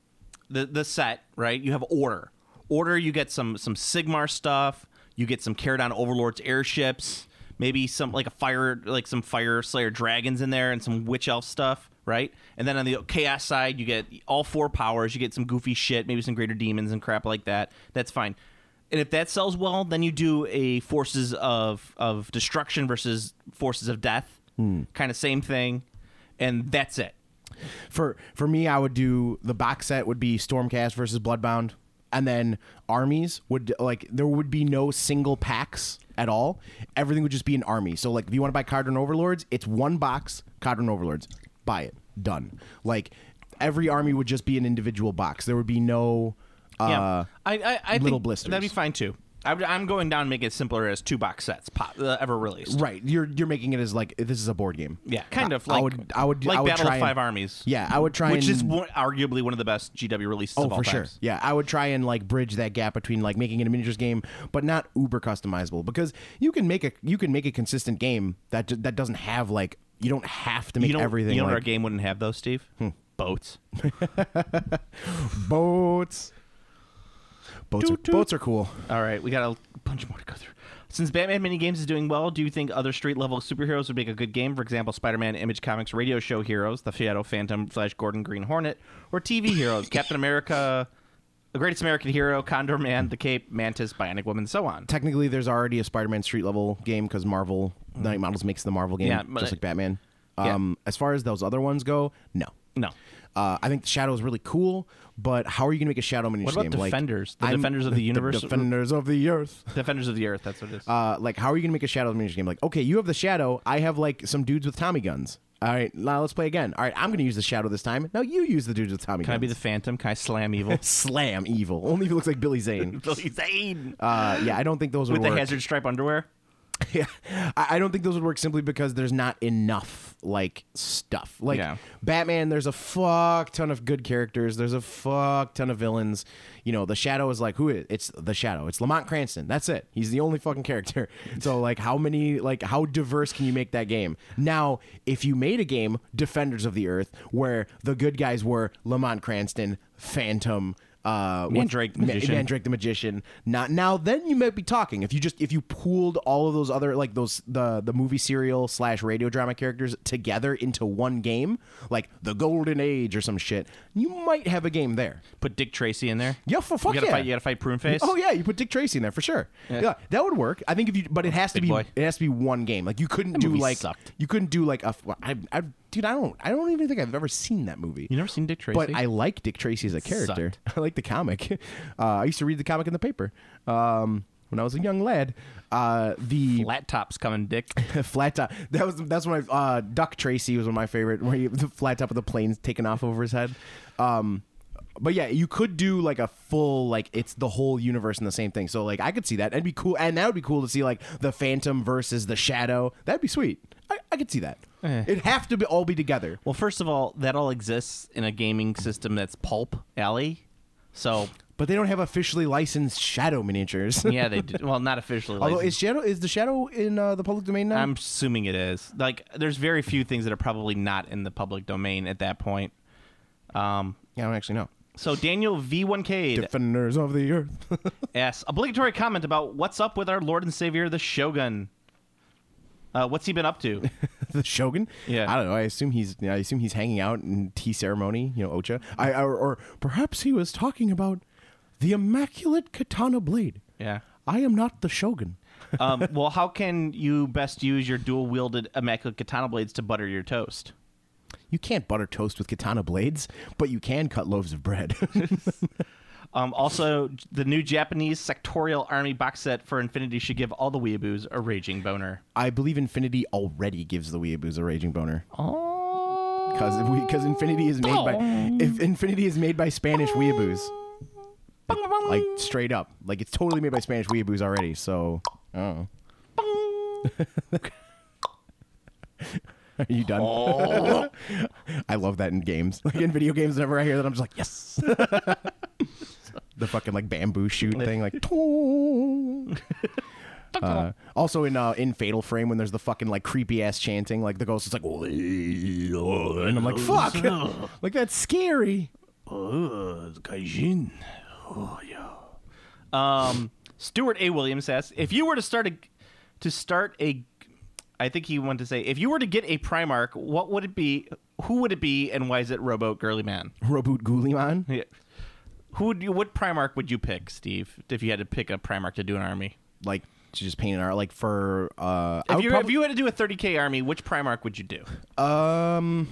the the set right. You have order. Order. You get some some Sigmar stuff. You get some Caradon Overlords airships. Maybe some like a fire like some Fire Slayer dragons in there and some Witch Elf stuff. Right, and then on the chaos side, you get all four powers. You get some goofy shit, maybe some greater demons and crap like that. That's fine. And if that sells well, then you do a forces of of destruction versus forces of death, kind of same thing, and that's it. For for me, I would do the box set would be Stormcast versus Bloodbound, and then armies would like there would be no single packs at all. Everything would just be an army. So like if you want to buy Cardron Overlords, it's one box Cardron Overlords. Buy it. Done. Like every army would just be an individual box. There would be no uh, yeah, I I, I little think blisters. that'd be fine too. I, would- I'm going down and make it simpler as two box sets pop, uh, ever released. right. You're you're making it as like this is a board game. Yeah, kind of I- like I would I would like I would Battle try of and- Five Armies. Yeah, I would try which and, is one, arguably one of the best G W releases Oh, of all for sure. times. Yeah, I would try and like bridge that gap between like making it a miniatures game, but not uber customizable, because you can make a you can make a consistent game that ju- that doesn't have like you don't have to make You know, everything you know what our like game wouldn't have those, Steve? Hmm. Boats. boats. Boats are, Toot, toot. boats are cool. All right, we got a bunch more to go through. Since Batman minigames is doing well, do you think other street-level superheroes would make a good game? For example, Spider-Man, Image Comics radio show heroes, the Shadow, Phantom, Flash, Gordon, Green Hornet, or T V heroes, Captain America, The Greatest American Hero, Condor Man, The Cape, Mantis, Bionic Woman, so on. Technically, there's already a Spider-Man street level game because Marvel Night Models makes the Marvel game Yeah, but just it- like Batman. Yeah. Um, as far as those other ones go, no. No. Uh, I think the Shadow is really cool, but how are you going to make a Shadow miniature What about game? Defenders? The I'm- Defenders of the Universe? Defenders of the Earth. Defenders of the Earth, that's what it is. Uh, like, how are you going to make a Shadow miniature game? Like, okay, you have the Shadow. I have, like, some dudes with Tommy guns. All right, now let's play again. All right, I'm going to use the Shadow this time. Now you use the dudes with Tommy Can I guns. be the Phantom? Can I slam evil? Slam evil. Only if he looks like Billy Zane. Billy Zane! Uh, yeah, I don't think those would With work. the hazard stripe underwear? Yeah, I I don't think those would work simply because there's not enough like stuff. Like Yeah. Batman, there's a fuck ton of good characters. There's a fuck ton of villains. You know, the Shadow is like who is it's the Shadow. It's Lamont Cranston. That's it. He's the only fucking character. So like, how many like how diverse can you make that game? Now, if you made a game, Defenders of the Earth, where the good guys were Lamont Cranston, Phantom. Uh, Mandrake the Ma- Magician. Mandrake the Magician. Not now. Then you might be talking. If you just if you pooled all of those other like those the the movie serial slash radio drama characters together into one game, like the Golden Age or some shit, you might have a game there. Put Dick Tracy in there? Yeah, for fuck you gotta yeah. Fight, you gotta fight Prune Face? Oh yeah, you put Dick Tracy in there for sure. Yeah. Yeah, that would work. I think if you, but it has to Big be boy. it has to be one game. Like you couldn't That do movie like sucked. you couldn't do like a. I, I, dude, I don't I don't even think I've ever seen that movie. You never seen Dick Tracy? But I like Dick Tracy as a character. I like the comic. Uh, I used to read the comic in the paper um, when I was a young lad. Uh, the Flat Top's coming, Dick. flat top. That was that's when I uh, Duck Tracy was one of my favorite. Where he, the flat top of the plane's taken off over his head. Um, but yeah, you could do like a full like it's the whole universe in the same thing. So like I could see that. That'd be cool, and that would be cool to see like the Phantom versus the Shadow. That'd be sweet. I, I could see that. Eh. It'd have to be all be together. Well, first of all, that all exists in a gaming system that's Pulp Alley. So, But they don't have officially licensed Shadow miniatures. yeah, they do. Well, not officially. Although licensed. is Shadow is the Shadow in uh, the public domain now? I'm assuming it is. Like, there's very few things that are probably not in the public domain at that point. Um, yeah, I don't actually know. so Daniel V one K Defenders of the Earth. asks obligatory comment about what's up with our Lord and Savior, the Shogun. Uh, what's he been up to? The Shogun. Yeah. I don't know. I assume he's. I assume he's hanging out in tea ceremony. You know, Ocha. I or, or perhaps he was talking about the immaculate katana blade. Yeah. I am not the Shogun. Um, well, how can you best use your dual-wielded immaculate katana blades to butter your toast? You can't butter toast with katana blades, but you can cut loaves of bread. Um, also, the new Japanese sectorial army box set for Infinity should give all the weeaboos a raging boner. I believe Infinity already gives the weeaboos a raging boner. Oh. Because because Infinity is made by if Infinity is made by Spanish weeaboos, like straight up, like it's totally made by Spanish weeaboos already. So, oh, are you done? Oh. I love that in games, like in video games. Whenever I hear that, I'm just like, yes. The fucking like bamboo shoot thing, like. Uh, also in uh, in Fatal Frame when there's the fucking like creepy ass chanting, like the ghost is like, and I'm like, fuck, like that's scary. Oh, Gaijin. Oh, yeah. Um, Stuart A. Williams asks, if you were to start a, to start a, I think he wanted to say, if you were to get a Primarch, what would it be? Who would it be, and why is it Rowboat Girly Man? Reboot Guliman. Yeah. Who would you? What Primarch would you pick, Steve? If you had to pick a Primarch to do an army, Like to just paint an art, like for uh, I if would you prob- if you had to do a thirty K army, which Primarch would you do? um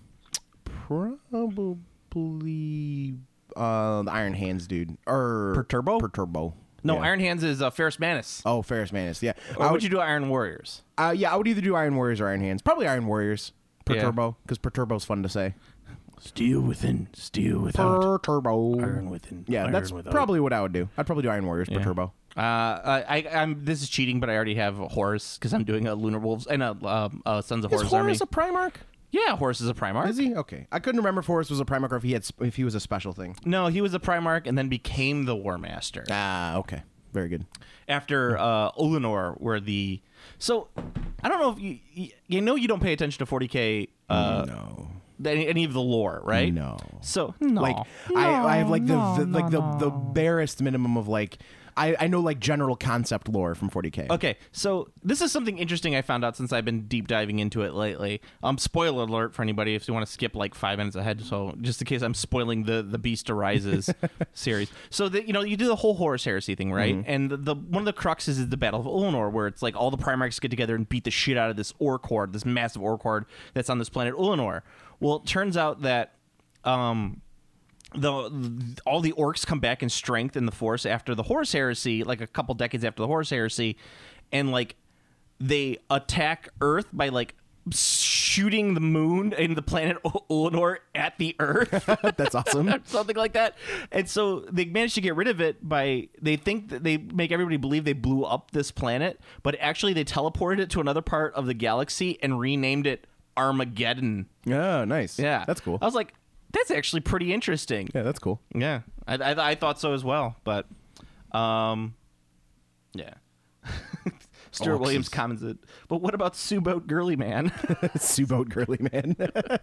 probably uh the Iron Hands dude or Perturbo? Perturbo. No, Yeah. Iron Hands is uh, Ferris Manus. Oh, Ferris Manus. Yeah. Or I would you do Iron Warriors? Uh, yeah, I would either do Iron Warriors or Iron Hands. Probably Iron Warriors. Yeah. Perturbo, because Perturbo's fun to say. Steel within, steel Perturbo. Iron within. Yeah, iron that's without. probably what I would do. I'd probably do Iron Warriors, Yeah. Perturbo. Uh, I, I'm. This is cheating, but I already have Horus because I'm doing a Lunar Wolves and a um, uh, Sons of Is Horus army. Horus a Primarch? Yeah, Horus is a Primarch. Is he? Okay. I couldn't remember if Horus was a Primarch or if he had sp- if he was a special thing. No, he was a Primarch and then became the War Master Ah, okay. Very good. after uh, Olinor were the. So I don't know if you you, you know you don't pay attention to forty K. Uh, no. any, any of the lore, right? No. So no. Like I, I have like the, the like the the barest minimum of like I, I know like general concept lore from forty K. Okay, so this is something interesting I found out since I've been deep diving into it lately. Um, spoiler alert for anybody if you want to skip like five minutes ahead. So just in case I'm spoiling the the Beast Arises series. So that you know you do the whole Horus Heresy thing, right? Mm-hmm. And the, the one of the cruxes is the Battle of Ulanor, where it's like all the Primarchs get together and beat the shit out of this Orc horde, this massive Orc horde that's on this planet Ulanor. Well, it turns out that um. The all the orcs come back in strength in the Force after the Horus Heresy, like a couple decades after the Horus Heresy, and like they attack Earth by like shooting the moon and the planet Ulanor at the Earth. That's awesome. Something like that. And so they managed to get rid of it by they think that they make everybody believe they blew up this planet, but actually they teleported it to another part of the galaxy and renamed it Armageddon. Oh, nice. Yeah, that's cool. I was like, that's actually pretty interesting. Yeah, that's cool. Yeah, I, I, I thought so as well. But, um, yeah. Stuart Oh, Williams geez. commented, but what about Suboat Girly Man? Suboat Girly Man.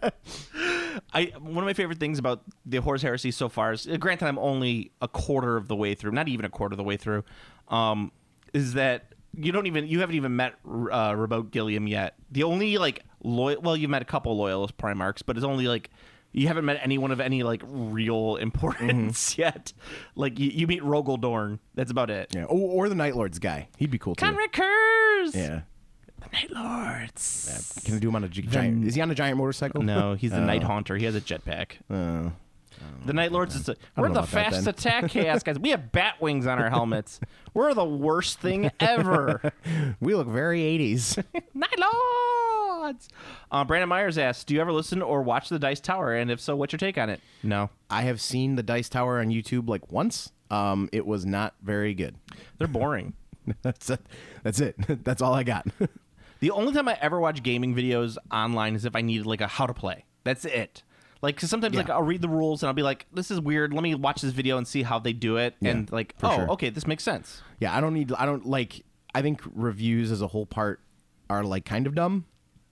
I one of my favorite things about the Horus Heresy so far is, granted, I'm only a quarter of the way through, not even a quarter of the way through, um, is that you don't even you haven't even met uh, Remote Gilliam yet. The only like loyal, well, you've met a couple loyalist Primarchs, but it's only like. You haven't met anyone of any like real importance mm-hmm. yet. Like you, you meet Rogel Dorn. That's about it. Yeah. Or, or the Night Lords guy. He'd be cool too. Conrad Kurz. Yeah. The Night Lords. Yeah. Can I do him on a gi- giant? Is he on a giant motorcycle? No, he's the oh. Night Haunter. He has a jetpack. Oh. The Night Lords is. A, we're the fast attack chaos guys. We have bat wings on our helmets. We're the worst thing ever. We look very eighties. Night Lords. Uh, Brandon Myers asks, "Do you ever listen or watch the Dice Tower? And if so, what's your take on it?" No. I have seen the Dice Tower on YouTube like once. Um, it was not very good. They're boring. That's it. That's it. That's all I got. The only time I ever watch gaming videos online is if I needed like a how to play. That's it. Like, cause sometimes Yeah. like I'll read the rules and I'll be like, this is weird. Let me watch this video and see how they do it. Yeah, and like, for oh, sure. okay, this makes sense. Yeah, I don't need. I don't like. I think reviews as a whole part are like kind of dumb.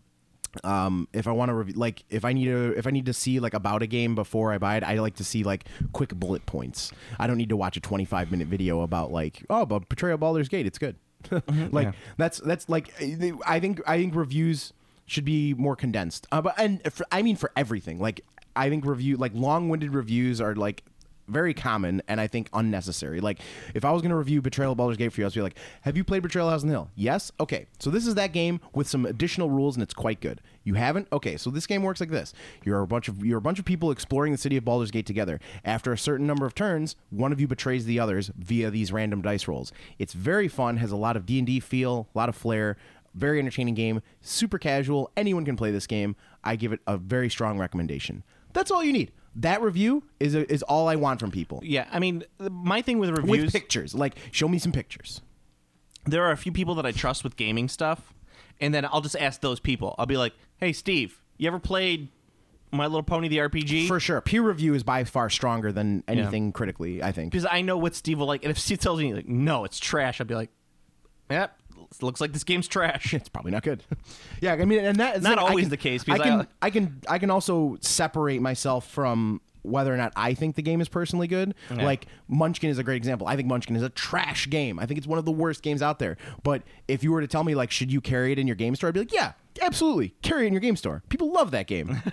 Um, if I want to review, like, if I need to, if I need to see like about a game before I buy it, I like to see like quick bullet points. I don't need to watch a twenty-five minute video about like, oh, about Betrayal Baldur's Gate. It's good. like yeah. that's that's like I think I think reviews should be more condensed. Uh, but and for, I mean for everything. Like I think review like long-winded reviews are like very common and I think unnecessary. Like if I was going to review Betrayal of Baldur's Gate for you, I was be like, have you played Betrayal of House on the Hill? Yes? Okay. So this is that game with some additional rules and it's quite good. You haven't? Okay. So this game works like this. You're a bunch of you're a bunch of people exploring the city of Baldur's Gate together. After a certain number of turns, one of you betrays the others via these random dice rolls. It's very fun, has a lot of D and D feel, a lot of flair, very entertaining game, super casual. Anyone can play this game. I give it a very strong recommendation. That's all you need. That review is a, is all I want from people. Yeah, I mean, my thing with reviews... With pictures. Like, show me some pictures. There are a few people that I trust with gaming stuff, and then I'll just ask those people. I'll be like, hey, Steve, you ever played My Little Pony the R P G? For sure. Peer review is by far stronger than anything Yeah. critically, I think. Because I know what Steve will like, and if Steve tells me, like, no, it's trash, I'll be like, yep, looks like this game's trash. It's probably not good. Yeah, I mean, and that is Not like, I always can- the case, I because can, I- I can, I can also separate myself from whether or not I think the game is personally good. Yeah. Like Munchkin is a great example. I think Munchkin is a trash game. I think it's one of the worst games out there. But if you were to tell me, like, should you carry it in your game store? I'd be like, yeah, absolutely, carry it in your game store. People love that game.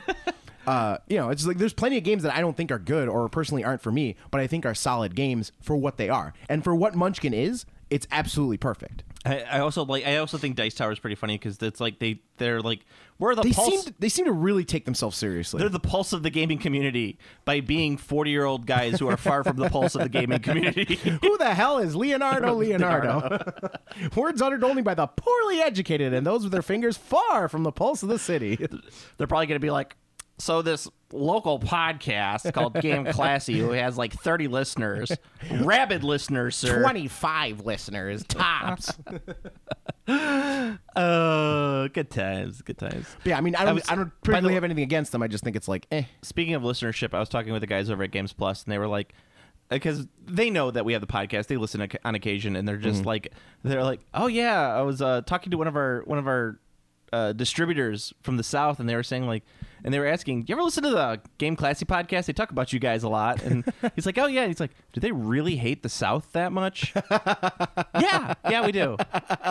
Uh, you know, it's like there's plenty of games that I don't think are good or personally aren't for me, but I think are solid games for what they are. And for what Munchkin is, it's absolutely perfect. I, I also like. I also think Dice Tower is pretty funny because it's like they they're like we're the They pulse. seem to, they seem to really take themselves seriously. They're the pulse of the gaming community by being forty-year-old guys who are far from the pulse of the gaming community. Who the hell is Leonardo Leonardo? Words uttered only by the poorly educated and those with their fingers far from the pulse of the city. They're probably going to be like, so this local podcast called Game Classy, who has like thirty listeners, rabid listeners, sir. twenty-five listeners, tops. Uh, good times, good times. Yeah, I mean, I don't, I, was- don't by the particularly way- have anything against them. I just think it's like, eh. Speaking of listenership, I was talking with the guys over at Games Plus, and they were like, because they know that we have the podcast, they listen on occasion, and they're just like, they're like, oh yeah, I was uh, talking to one of our one of our uh, distributors from the South, and they were saying like, and they were asking, "You ever listen to the Game Classy podcast? They talk about you guys a lot." And he's like, "Oh yeah." And he's like, "Do they really hate the South that much?" yeah, yeah, we do.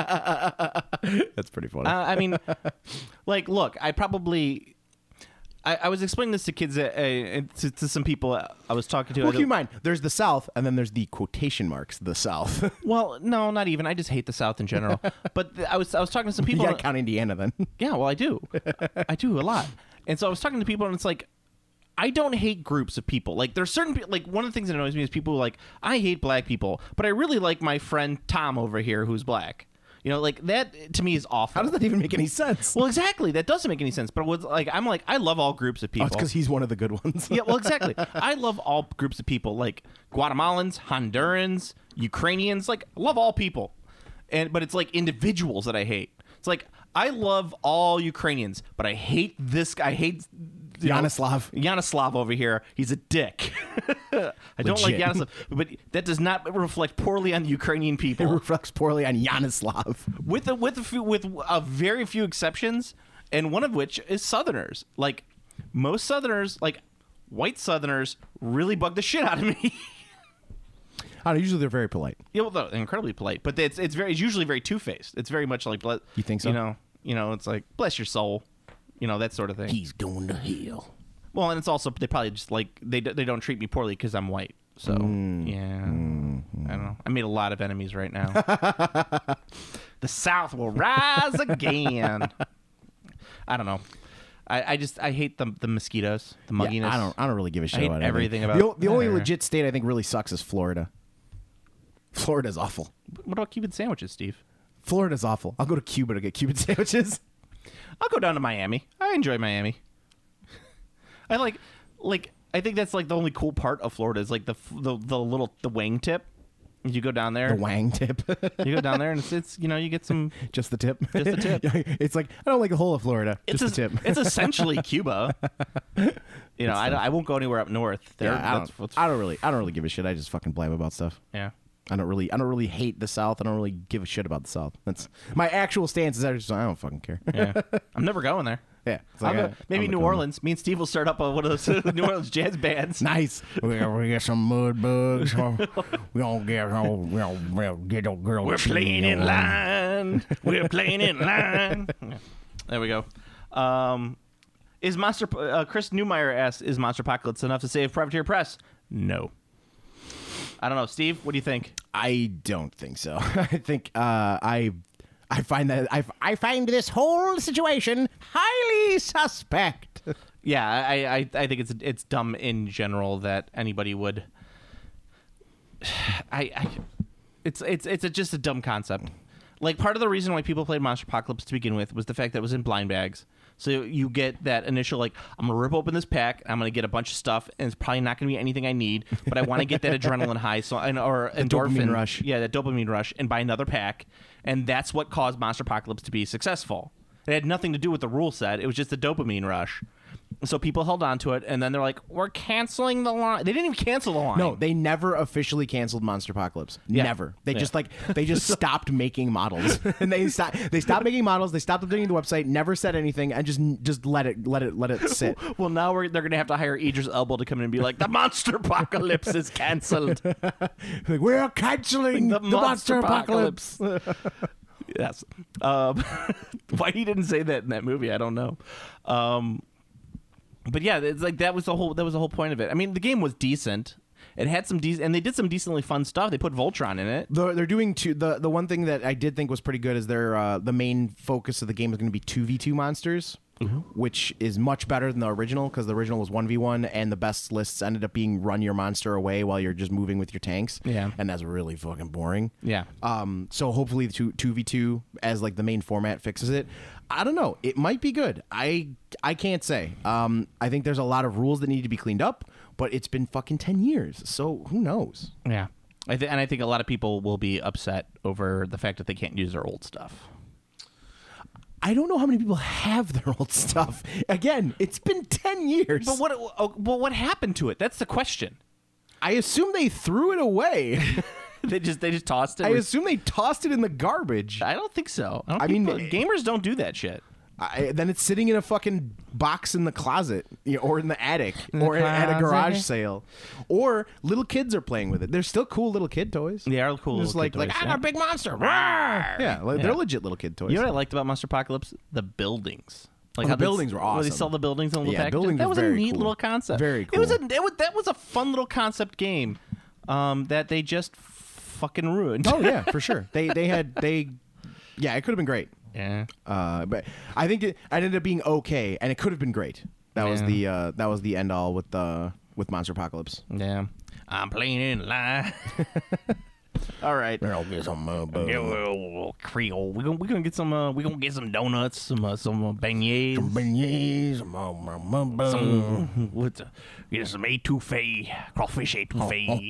That's pretty funny. Uh, I mean, like, look, I probably. I, I was explaining this to kids, uh, uh, to, to some people I was talking to. well, I keep in mind, there's the South, and then there's the quotation marks, the South. Well, no, not even. I just hate the South in general. But th- I was I was talking to some You people. gotta count Indiana then. Yeah, well, I do. I do a lot. And so I was talking to people, and it's like, I don't hate groups of people. Like, there's certain people, like, one of the things that annoys me is people who are like, I hate black people, but I really like my friend Tom over here who's black. You know, like, that to me is awful. How does that even make any sense? Well, exactly. That doesn't make any sense. But what's like, I'm like, I love all groups of Oh, people. it's because he's one of the good ones. Yeah, well, exactly. I love all groups of people, like Guatemalans, Hondurans, Ukrainians. Like, I love all people, and but it's like individuals that I hate. It's like I love all Ukrainians, but I hate this guy. I hate you know, Yanoslav. Yanoslav over here. He's a dick. I don't like Legit. Yanoslav, but that does not reflect poorly on the Ukrainian It people. reflects poorly on Yanoslav. with a, with a few, with a very few exceptions, and one of which is Southerners. Like most Southerners, like white Southerners, really bug the shit out of me. I don't know, usually they're very polite. Yeah, well, they're incredibly polite, but it's it's very it's usually very two faced. It's very much like ble- You think so? You know, you know, it's like bless your soul, you know, that sort of thing. He's going to hell. Well, and it's also they probably just like they d- they don't treat me poorly because I'm white. So Mm. yeah, I don't know. I made a lot of enemies right now. The South will rise again. I don't know. I, I just I hate the the mosquitoes, the mugginess. Yeah, I don't. I don't really give a shit I hate about everything anything. about- the, o- the only Yeah. legit state I think really sucks is Florida. Florida's awful. What about Cuban sandwiches, Steve? Florida's awful. I'll go to Cuba to get Cuban sandwiches. I'll go down to Miami. I enjoy Miami. I like, like, I think that's like the only cool part of Florida is like the the, the little the wing tip. You go down there. The wang tip. You go down there and it's, it's you know you get some. Just the tip. Just the tip. It's like I don't like the whole of Florida. It's just es- the tip. It's essentially Cuba. You know, I, don't- I won't go anywhere up north. There, yeah, I that's don't. what's- I don't really. I don't really give a shit. I just fucking blab about stuff. yeah. I don't really. I don't really hate the South. I don't really give a shit about the South. That's my actual stance. Is I just I don't fucking care. Yeah, I'm never going there. Yeah, it's I'm like, a- uh, maybe I'm New a- Orleans. Me and Steve will start up a, one of those New Orleans jazz bands. Nice. we we get some mud bugs. We don't get. We don't, we don't get no girl. We're playing in line. We're playing in line. Yeah. There we go. Um, is Monster? Uh, Chris Newmeyer asks, "Is Monster Apocalypse enough to save Privateer Press?" No. I don't know, Steve. What do you think? I don't think so. I think uh, I. I find that I, I find this whole situation highly suspect. Yeah, I, I, I think it's it's dumb in general that anybody would. I, I it's it's it's a, just a dumb concept. Like part of the reason why people played Monster Apocalypse to begin with was the fact that it was in blind bags. So you get that initial like, I'm gonna rip open this pack, I'm gonna get a bunch of stuff, and it's probably not gonna be anything I need, but I want to get that adrenaline high, so and or endorphin dopamine rush. yeah, that dopamine rush, and buy another pack, and that's what caused Monster Apocalypse to be successful. It had nothing to do with the rule set; it was just a dopamine rush. So people held on to it, and then they're like, "We're canceling the line." They didn't even cancel the line. No, they never officially canceled Monster Apocalypse. Yeah. Never. They Yeah. just like they just stopped making models, and they stopped. They stopped making models. They stopped updating the website. Never said anything, and just just let it let it let it sit. Well, now we're, they're going to have to hire Idris Elba to come in and be like, "The Monster Apocalypse is canceled." Like, we're canceling the, Monster, Apocalypse. Yes. Um, why he didn't say that in that movie, I don't know. Um, but yeah, it's like that was the whole that was the whole point of it. I mean, the game was decent. It had some de- and they did some decently fun stuff. They put Voltron in it. The, they're doing two. The the one thing that I did think was pretty good is their uh, the main focus of the game is going to be two v two monsters, which is much better than the original because the original was one v one, and the best lists ended up being run your monster away while you're just moving with your tanks. Yeah. and that's really fucking boring. Yeah. Um. So hopefully the two two v two as like the main format fixes it. I don't know. It might be good. I I can't say. Um. I think there's a lot of rules that need to be cleaned up, but it's been fucking ten years. So who knows? Yeah. I th- and I think a lot of people will be upset over the fact that they can't use their old stuff. I don't know how many people have their old stuff. Again, it's been ten years. But what? Oh, well, what happened to it? That's the question. I assume they threw it away. They just they just tossed it. I with- assume they tossed it in the garbage. I don't think so. I, don't I think mean, people- gamers don't do that shit. I, then it's sitting in a fucking box in the closet, you know, or in the attic, In the or at a garage closet. sale, or little kids are playing with it. They're still cool little kid toys. They are cool. Just little like kid like toys, I yeah. got a big monster. Rawr! Yeah, like, they're Yeah. legit little kid toys. You know what I liked about Monster Apocalypse? The buildings. Like Oh, the how they- buildings were Where they awesome. sell the buildings in little Yeah, packages. buildings That were was a very neat cool. little concept. Very It was a cool. it was, that was a fun little concept game um, that they just fucking ruined. Oh yeah, for sure. They they had they, yeah, it could have been great. yeah. Uh, but I think it, it ended up being okay, and it could have been great. That was Yeah. the uh, that was the end all with the with Monster Apocalypse. Yeah. I'm playing in line. All right. I'll get some uh, Yeah, well, Creole. We're gonna we gonna get some. Uh, we gonna get some donuts, some uh, some uh, beignets, beignets, some, uh, uh, some what's uh, get some etouffee, crawfish etouffee.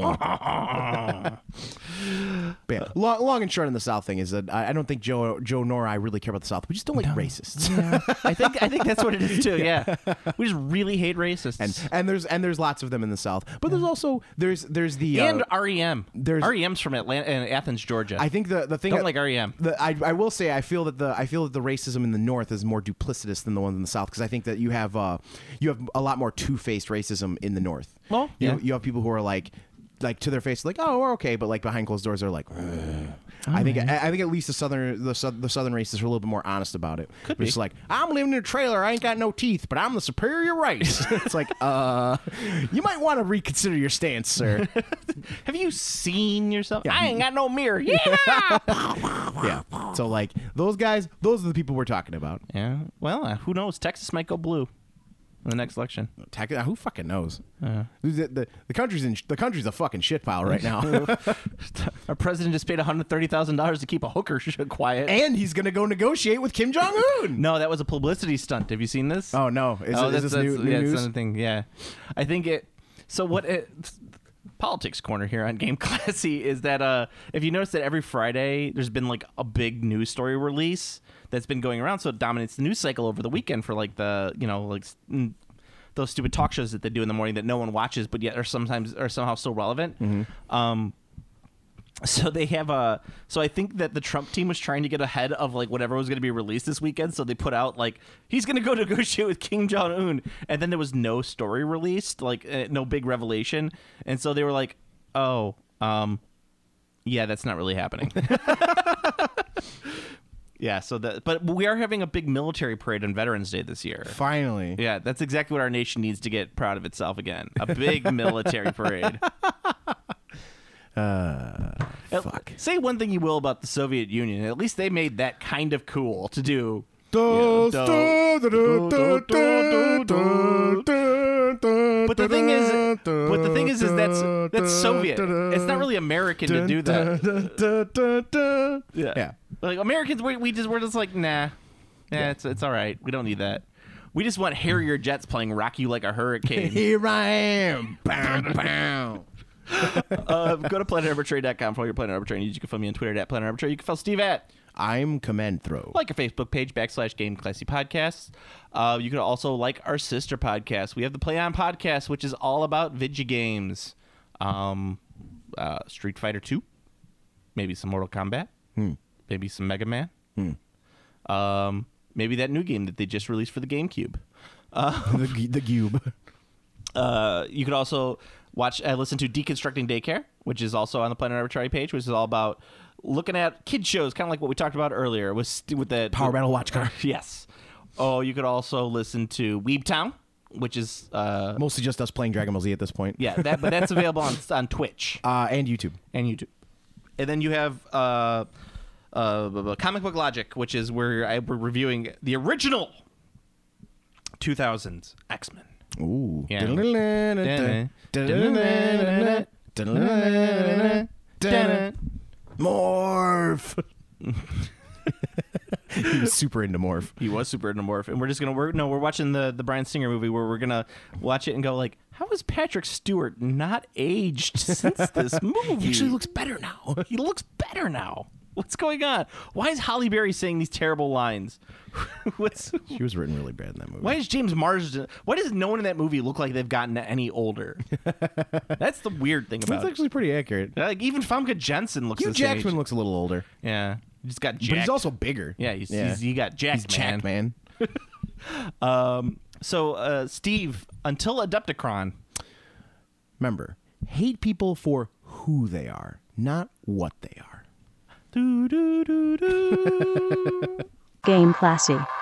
But yeah, long, long and short on the South thing is that I, I don't think Joe Joe nor I really care about the South. We just don't like racists. I think I think that's what it is too. Yeah, we just really hate racists. and and there's and there's lots of them in the South. But there's also there's there's the uh, and R E M. there's- R E M's from Atlanta and Athens, Georgia. I think the the thing don't that- like R E M. The, I, I will say I feel that the I feel that the racism in the North is more duplicitous than the ones in the South because I think that you have uh you have a lot more two-faced racism in the North. Well, you, yeah. know, you have people who are like like to their face like oh we're okay but like behind closed doors they're like. Ugh. I think I, I think at least the southern the, sou- the southern racists are a little bit more honest about it. Could They're just be. like I'm living in a trailer. I ain't got no teeth, but I'm the superior race. It's like uh, you might want to reconsider your stance, sir. Have you seen yourself? I ain't got no mirror. Yeah. Yeah. So like those guys, those are the people we're talking about. yeah. Well, uh, who knows? Texas might go blue in the next election. Tech- Who fucking knows? Uh, The, the, the country's in the country's a fucking shit pile right now, Our president just paid one hundred thirty thousand dollars to keep a hooker sh- quiet. and he's gonna go negotiate with Kim Jong Un. No, that was a publicity stunt. Have you seen this? Oh no! Is, oh, it, that's, is this that's, new, new yeah, it's news? another thing. Yeah, I think it. So what? It, politics corner here on Game Classy is that uh, if you notice that every Friday there's been like a big news story release that's been going around, so it dominates the news cycle over the weekend for like the you know like. Mm, those stupid talk shows that they do in the morning that no one watches, but yet are sometimes are somehow still relevant. Mm-hmm. Um, so they have a. So I think that the Trump team was trying to get ahead of like whatever was going to be released this weekend. So they put out like he's going to go negotiate with Kim Jong Un, and then there was no story released, like uh, no big revelation, and so they were like, oh, um, yeah, that's not really happening. Yeah, so that, but we are having a big military parade on Veterans Day this year. Finally, Yeah, that's exactly what our nation needs to get proud of itself again. A big military parade. uh, Uh, fuck. Say one thing you will about the Soviet Union. At least they made that kind of cool to do. But But the thing is, but the thing is, is that's that's Soviet. It's not really American to do that. Yeah, Yeah. Like Americans, we, we just we're just like nah, yeah, it's it's all right. We don't need that. We just want Harrier jets playing "Rock You Like a Hurricane." Here I am. Bow, bow. uh, go to planet arbitrary dot com for all your Planet Arbitrary needs. You can follow me on Twitter at Planet Arbitrary. You can follow Steve at I'm Command Throw. like our Facebook page backslash Game Classy Podcasts. Uh, you can also like our sister podcast. We have the Play On podcast, which is all about video games. Um, uh, Street Fighter two, maybe some Mortal Kombat, Hmm. maybe some Mega Man, Hmm. um, maybe that new game that they just released for the GameCube. the, gu- the cube. Uh, you could also watch, uh, listen to Deconstructing Daycare, which is also on the Planet Arbitrary page, which is all about looking at kid shows, kind of like what we talked about earlier with with the Power Battle Watch Car. Yes. Oh, you could also listen to Weebtown, which is uh, Mostly just us playing Dragon Ball Z at this point. yeah, that but that's available on on Twitch Uh, and YouTube. and YouTube. And then you have uh, uh, Comic Book Logic, which is where I, we're reviewing the original two thousands X-Men. Ooh. Yeah. Morph. He was super into Morph. He was super into Morph, and we're just gonna we're no, we're watching the the Bryan Singer movie where we're gonna watch it and go like, how is Patrick Stewart not aged since this movie? He actually looks better now. He looks better now. What's going on? Why is Halle Berry saying these terrible lines? What's She was written really bad in that movie. why is James Marsden? Why does no one in that movie look like they've gotten any older? That's the weird thing That's about it. actually pretty accurate. Like even Famke Jensen looks Hugh the same Jackman age. looks a little older. Yeah, He just got jacked. But he's also bigger. yeah, he's, he's he got jacked, He's jacked, man. Um, so uh, Steve, until Adepticron, Remember, hate people for who they are, not what they are. doo, doo, doo, doo. Game Classy.